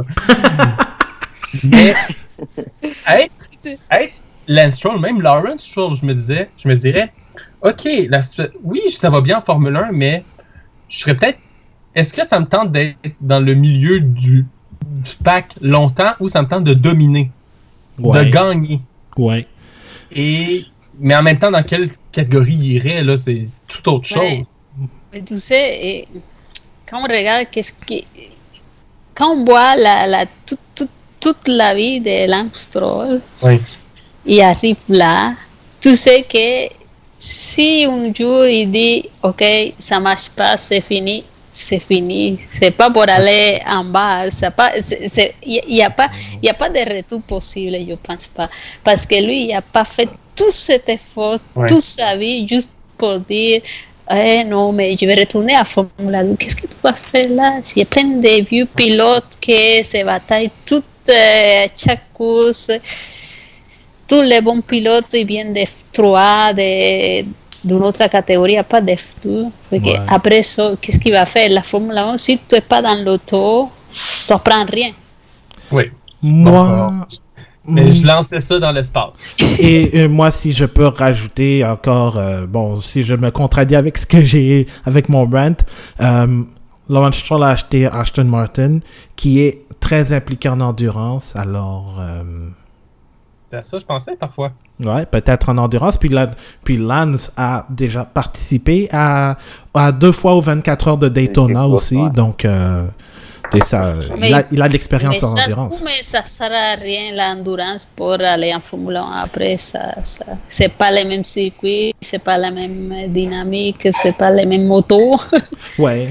[SPEAKER 3] Mais, hey, hey, Lance Stroll, même Lawrence Stroll, je me disais, je me dirais, ok, la, oui, ça va bien en Formule un, mais je serais peut-être, est-ce que ça me tente d'être dans le milieu du, du pack longtemps ou ça me tente de dominer, ouais. de gagner?
[SPEAKER 2] Ouais.
[SPEAKER 3] Et, mais en même temps, dans quelle catégorie il irait, là, c'est tout autre chose.
[SPEAKER 4] Ouais. Mais tu sais, et, quand on regarde, qu'est-ce qui, quand on voit la, la, tout, tout, toute la vie de Lance Stroll,
[SPEAKER 3] oui.
[SPEAKER 4] il arrive là, tu sais que si un jour il dit ok, ça marche pas, c'est fini, c'est fini, c'est pas pour aller en bas, il n'y a pas il y a pas de retour possible, je pense pas, parce que lui il a pas fait tout cet effort, ouais. toute sa vie juste pour dire eh, non mais je vais retourner à Formule un. Qu'est-ce que tu vas faire là? Il y a plein de vieux pilotes qui se bataillent toute euh, chaque course, tous les bons pilotes ils viennent de F trois, de d'une autre catégorie, pas de F deux. Ouais. Après ça, qu'est-ce qu'il va faire? La Formule un, si tu n'es pas dans l'auto, tu n'apprends rien.
[SPEAKER 3] Oui.
[SPEAKER 2] Moi...
[SPEAKER 3] Bon, mais je lançais ça dans l'espace.
[SPEAKER 2] Et euh, moi, si je peux rajouter encore, euh, bon, si je me contradis avec ce que j'ai, avec mon rant, euh, Lawrence Stroll a acheté Aston Martin, qui est très impliqué en endurance, alors... Euh,
[SPEAKER 3] c'est à ça que je pensais parfois.
[SPEAKER 2] Ouais, peut-être en endurance. Puis, la, puis Lance a déjà participé à, à deux fois aux vingt-quatre heures de Daytona aussi, ouais. donc... Euh, Et ça, mais, il, a, il a de l'expérience en endurance.
[SPEAKER 4] Mais ça ne sert à rien l'endurance pour aller en Formule un. Après, ça, ça, c'est pas les mêmes circuits, c'est pas la même dynamique, c'est pas les mêmes motos.
[SPEAKER 2] Ouais.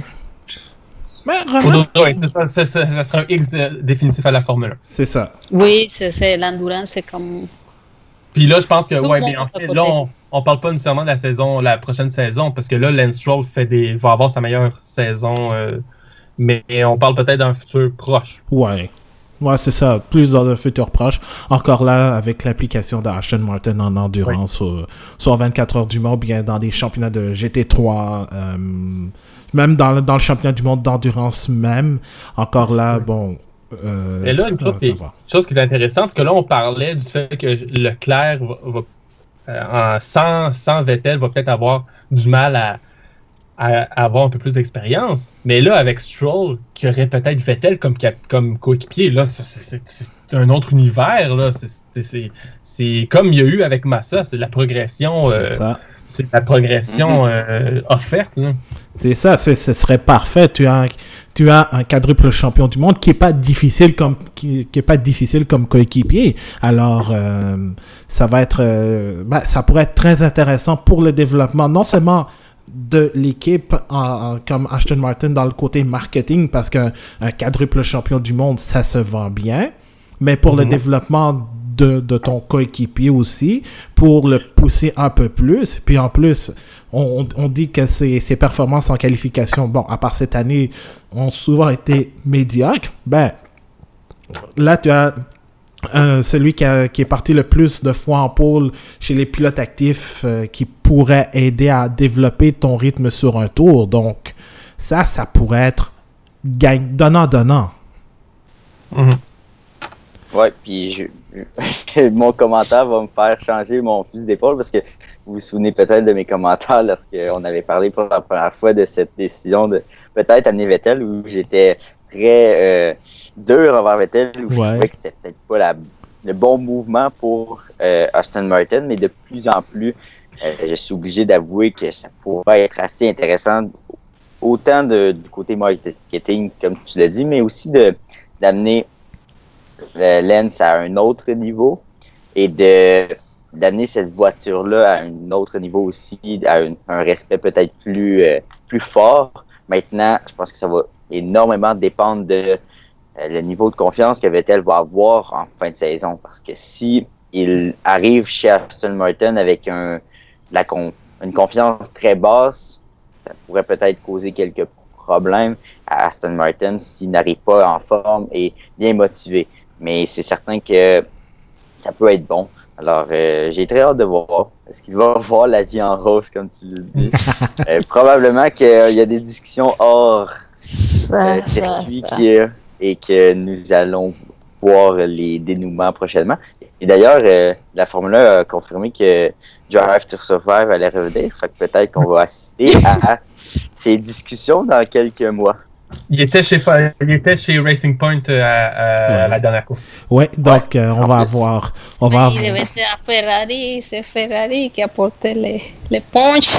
[SPEAKER 2] Mais vraiment...
[SPEAKER 3] Oui, ça, ça, ça, ça sera un X définitif à la Formule un.
[SPEAKER 2] C'est ça.
[SPEAKER 4] Oui, c'est, c'est l'endurance, c'est comme...
[SPEAKER 3] Puis là, je pense que, ouais, mais en fait, là, on, on parle pas nécessairement de la saison, la prochaine saison, parce que là, Lance Stroll fait des, va avoir sa meilleure saison... Euh, mais on parle peut-être d'un futur proche.
[SPEAKER 2] Ouais. Ouais, c'est ça. Plus dans un futur proche. Encore là, avec l'application d'Aston Martin en endurance, oui. sur, sur vingt-quatre heures du Mans, bien dans des championnats de G T trois, euh, même dans, dans le championnat du monde d'endurance même. Encore là, oui. bon... Euh,
[SPEAKER 3] Et là, une chose, qui, une chose qui est intéressante, c'est que là, on parlait du fait que Leclerc, va, va, euh, sans, sans Vettel, va peut-être avoir du mal à... à avoir un peu plus d'expérience. Mais là, avec Stroll, qui aurait peut-être Vettel comme, comme coéquipier, là, c'est, c'est, c'est un autre univers. Là. C'est, c'est, c'est, c'est comme il y a eu avec Massa, c'est la progression, c'est, euh, ça. c'est la progression euh, offerte. Là.
[SPEAKER 2] C'est ça, c'est, ce serait parfait. Tu as, un, tu as un quadruple champion du monde qui n'est pas difficile comme, qui, qui est pas difficile comme coéquipier. Alors, euh, ça va être, euh, bah, ça pourrait être très intéressant pour le développement, non seulement de l'équipe en, en, comme Aston Martin dans le côté marketing, parce qu'un un quadruple champion du monde, ça se vend bien, mais pour mm-hmm. le développement de, de ton coéquipier aussi, pour le pousser un peu plus. Puis en plus, on, on dit que ses, ses performances en qualification, bon, à part cette année, ont souvent été médiocres. Ben, là, tu as Euh, celui qui, a, qui est parti le plus de fois en pôle chez les pilotes actifs euh, qui pourrait aider à développer ton rythme sur un tour. Donc, ça, ça pourrait être gagne, donnant-donnant.
[SPEAKER 1] Mm-hmm. Ouais, puis je, je, mon commentaire va me faire changer mon fusil d'épaule parce que vous vous souvenez peut-être de mes commentaires lorsqu'on avait parlé pour la première fois de cette décision de peut-être amener Vettel où j'étais très... Euh, dur envers Vettel, où ouais. je trouvais que c'était peut-être pas la, le bon mouvement pour euh, Aston Martin, mais de plus en plus, euh, je suis obligé d'avouer que ça pourrait être assez intéressant, autant de, du côté marketing, comme tu l'as dit, mais aussi de, d'amener euh, Lance à un autre niveau et de, d'amener cette voiture-là à un autre niveau aussi, à un, un respect peut-être plus, euh, plus fort. Maintenant, je pense que ça va énormément dépendre de le niveau de confiance que Vettel va avoir en fin de saison. Parce que si il arrive chez Aston Martin avec un, la con, une confiance très basse, ça pourrait peut-être causer quelques problèmes à Aston Martin s'il n'arrive pas en forme et bien motivé. Mais c'est certain que ça peut être bon. Alors, euh, j'ai très hâte de voir. Est-ce qu'il va voir la vie en rose, comme tu le dis? euh, probablement qu'il euh, y a des discussions hors euh, circuit qui... Euh, et que nous allons voir les dénouements prochainement. Et d'ailleurs, euh, la Formule un a confirmé que Drive to Survive allait revenir, fait que peut-être qu'on va assister à ces discussions dans quelques mois.
[SPEAKER 3] Il était chez, il était chez Racing Point à, à, ouais. à la dernière course.
[SPEAKER 2] Ouais, donc ouais, euh, on va plus. avoir... On va
[SPEAKER 4] il avoir... était à Ferrari, c'est Ferrari qui a porté les, les punches.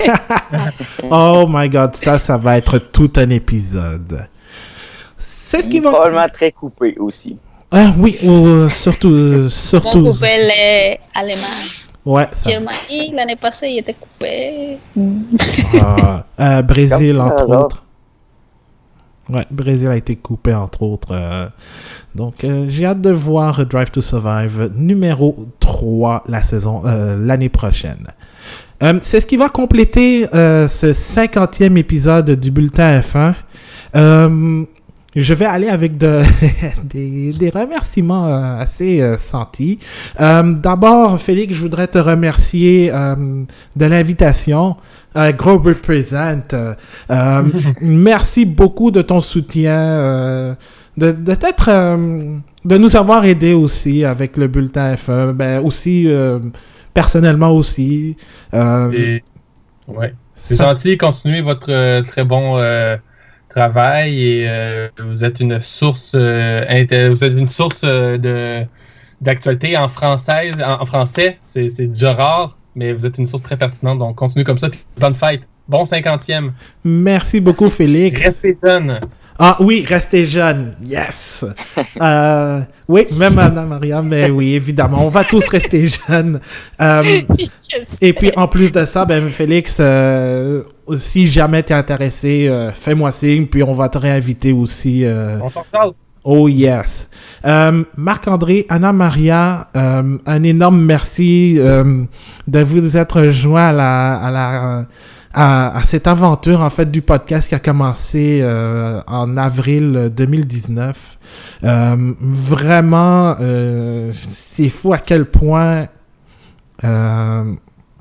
[SPEAKER 2] Oh my God, ça, ça va être tout un épisode. C'est ce qui va...
[SPEAKER 1] Probablement très coupé aussi.
[SPEAKER 2] Ah oui, euh, surtout... Euh, surtout...
[SPEAKER 4] On couper les Allemands.
[SPEAKER 2] Ouais. Ça...
[SPEAKER 4] Germanie, l'année passée, il était coupé.
[SPEAKER 2] Ah, euh, Brésil,
[SPEAKER 1] Comme
[SPEAKER 2] entre
[SPEAKER 1] ça,
[SPEAKER 2] autres. Ouais, Brésil a été coupé, entre autres. Euh, donc, euh, j'ai hâte de voir Drive to Survive numéro trois la saison, euh, l'année prochaine. Euh, c'est ce qui va compléter euh, ce cinquantième épisode du Bulletin F un. Euh, je vais aller avec de, des, des remerciements euh, assez euh, sentis. Euh, d'abord, Félix, je voudrais te remercier euh, de l'invitation. Uh, Grow Represent. Euh, euh, merci beaucoup de ton soutien, euh, de, de t'être, euh, de nous avoir aidés aussi avec le Bulletin F un, ben aussi euh, personnellement aussi. Euh,
[SPEAKER 3] Et, ouais, c'est
[SPEAKER 2] ça...
[SPEAKER 3] gentil. Continuez votre euh, très bon euh, travail et euh, vous êtes une source, euh, inter- vous êtes une source euh, de d'actualité en français. En, en français, c'est, c'est déjà rare. Mais vous êtes une source très pertinente, donc continuez comme ça. Puis bonne fête. Bon cinquantième.
[SPEAKER 2] Merci beaucoup, Félix.
[SPEAKER 3] Restez jeune.
[SPEAKER 2] Ah oui, restez jeune. Yes. euh, oui, même Anna-Maria, mais oui, évidemment, on va tous rester jeunes. Euh, et puis, en plus de ça, ben Félix, euh, si jamais tu es intéressé, euh, fais-moi signe, puis on va te réinviter aussi. Euh,
[SPEAKER 3] On s'en parle.
[SPEAKER 2] Oh yes. Euh, Marc-André, Anna-Maria, euh, un énorme merci euh, de vous être joints à la, à, la, à, à cette aventure en fait du podcast qui a commencé euh, en avril deux mille dix-neuf. Euh, vraiment, euh, c'est fou à quel point euh,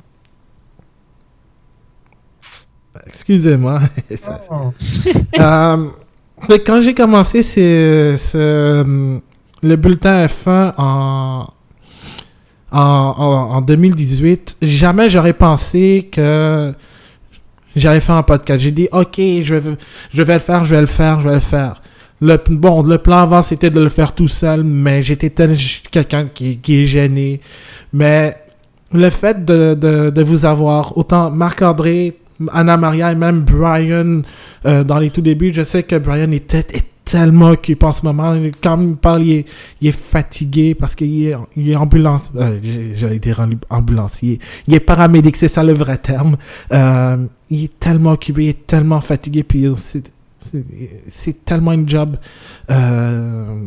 [SPEAKER 2] excusez-moi.
[SPEAKER 3] Oh.
[SPEAKER 2] euh, Quand j'ai commencé ce, ce, le bulletin F un en, en, en, en deux mille dix-huit, jamais j'aurais pensé que j'allais faire un podcast. J'ai dit, OK, je vais, je vais le faire, je vais le faire, je vais le faire. Le, bon, le plan avant, c'était de le faire tout seul, mais j'étais tel, quelqu'un qui, qui est gêné. Mais le fait de, de, de vous avoir, autant Marc-André, Anna-Maria et même Brian, euh, dans les tout débuts, je sais que Brian était, est tellement occupé en ce moment. Quand il me parle, il est, il est fatigué parce qu'il est, il est ambulance, euh, j'allais dire ambulancier. Il est paramédic, c'est ça le vrai terme. Euh, il est tellement occupé, il est tellement fatigué, puis c'est, c'est, c'est tellement une job euh,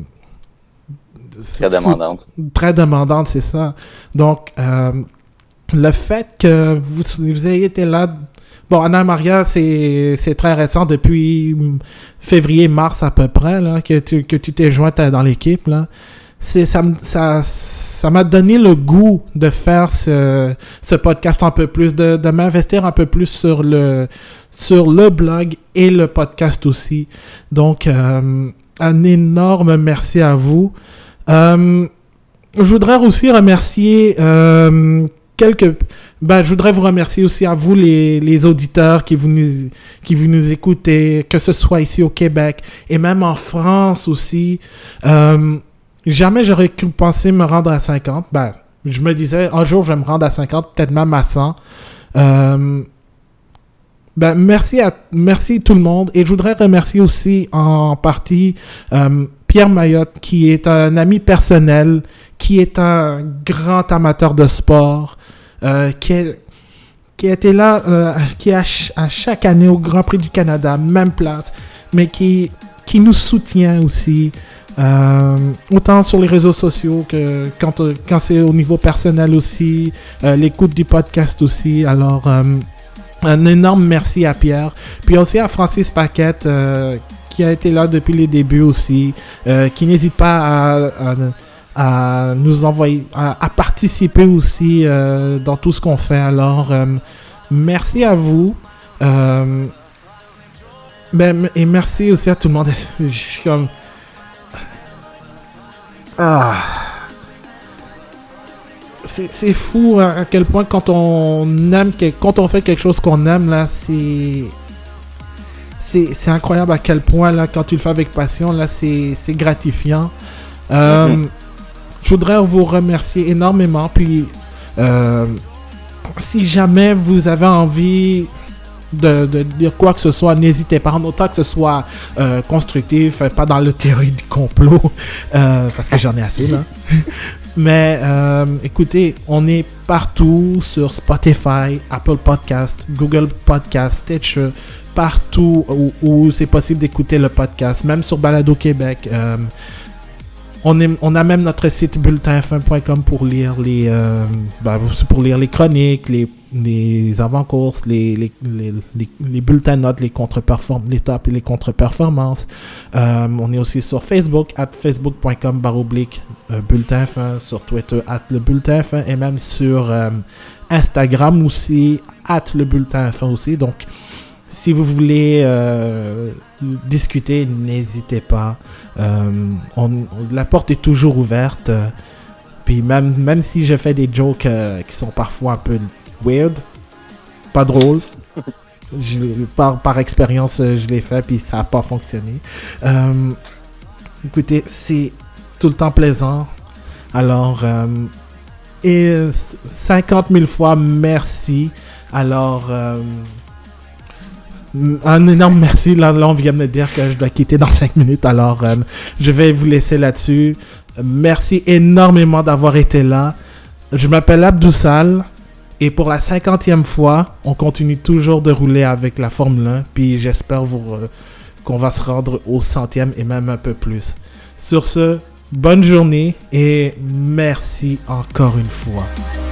[SPEAKER 1] très demandante.
[SPEAKER 2] Très demandante, c'est ça. Donc, euh, le fait que vous, vous ayez été là. Bon, Anna-Maria, c'est, c'est très récent, depuis février-mars à peu près, là, que tu, que tu t'es jointe dans l'équipe, là. C'est, ça, ça, ça m'a donné le goût de faire ce, ce podcast un peu plus, de, de m'investir un peu plus sur le, sur le blog et le podcast aussi. Donc, euh, un énorme merci à vous. Euh, je voudrais aussi remercier euh, quelques... Ben, je voudrais vous remercier aussi à vous, les, les auditeurs qui vous, nous, qui vous nous écoutez, que ce soit ici au Québec et même en France aussi. Euh, jamais j'aurais cru penser me rendre à cinquante. Ben, je me disais, un jour, je vais me rendre à cinquante, peut-être même à cent. Euh, ben, merci à, merci tout le monde. Et je voudrais remercier aussi en partie euh, Pierre Mayotte, qui est un ami personnel, qui est un grand amateur de sport. Euh, qui, est, qui était là, euh, qui est à, ch- à chaque année au Grand Prix du Canada, même place, mais qui, qui nous soutient aussi, euh, autant sur les réseaux sociaux que quand, quand c'est au niveau personnel aussi, euh, l'écoute du podcast aussi. Alors, euh, un énorme merci à Pierre. Puis aussi à Francis Paquette, euh, qui a été là depuis les débuts aussi, euh, qui n'hésite pas à... à à nous envoyer, à, à participer aussi euh, dans tout ce qu'on fait. Alors, euh, merci à vous. Euh, ben, et merci aussi à tout le monde. Je suis comme... Ah... C'est, c'est fou hein, à quel point quand on aime, quand on fait quelque chose qu'on aime, là, c'est... C'est, c'est incroyable à quel point, là, quand tu le fais avec passion, là, c'est, c'est gratifiant. Euh... Mm-hmm. Je voudrais vous remercier énormément. Puis, euh, si jamais vous avez envie de, de dire quoi que ce soit, n'hésitez pas. En autant que ce soit euh, constructif, pas dans le théorie du complot, euh, parce que j'en ai assez là. Mais euh, écoutez, on est partout sur Spotify, Apple Podcast, Google Podcast, Stitcher, partout où, où c'est possible d'écouter le podcast, même sur Balado Québec. Euh, on, est, on a même notre site bulletin f un point com pour lire les euh, ben, pour lire les chroniques, les, les avant-courses, les, les, les, les, les bulletins de notes, les contre-performances, les tops et les contre-performances. Euh, on est aussi sur Facebook, at facebook point com barre oblique bulletin f un, sur Twitter, at le bulletin f un, et même sur euh, Instagram aussi, at le bulletin f un aussi. Donc, si vous voulez euh, discuter, n'hésitez pas. Euh, on, on, la porte est toujours ouverte. Euh, puis même, même si je fais des jokes euh, qui sont parfois un peu weird, pas drôle, je, par, par expérience, je l'ai fait puis ça n'a pas fonctionné. Euh, écoutez, c'est tout le temps plaisant. Alors, euh, et cinquante mille fois merci. Alors... Euh, un énorme merci. Là, là, on vient de me dire que je dois quitter dans cinq minutes. Alors, euh, je vais vous laisser là-dessus. Merci énormément d'avoir été là. Je m'appelle Abdoussal. Et pour la cinquantième fois, on continue toujours de rouler avec la Formule un. Puis j'espère vous, euh, qu'on va se rendre au centième et même un peu plus. Sur ce, bonne journée et merci encore une fois.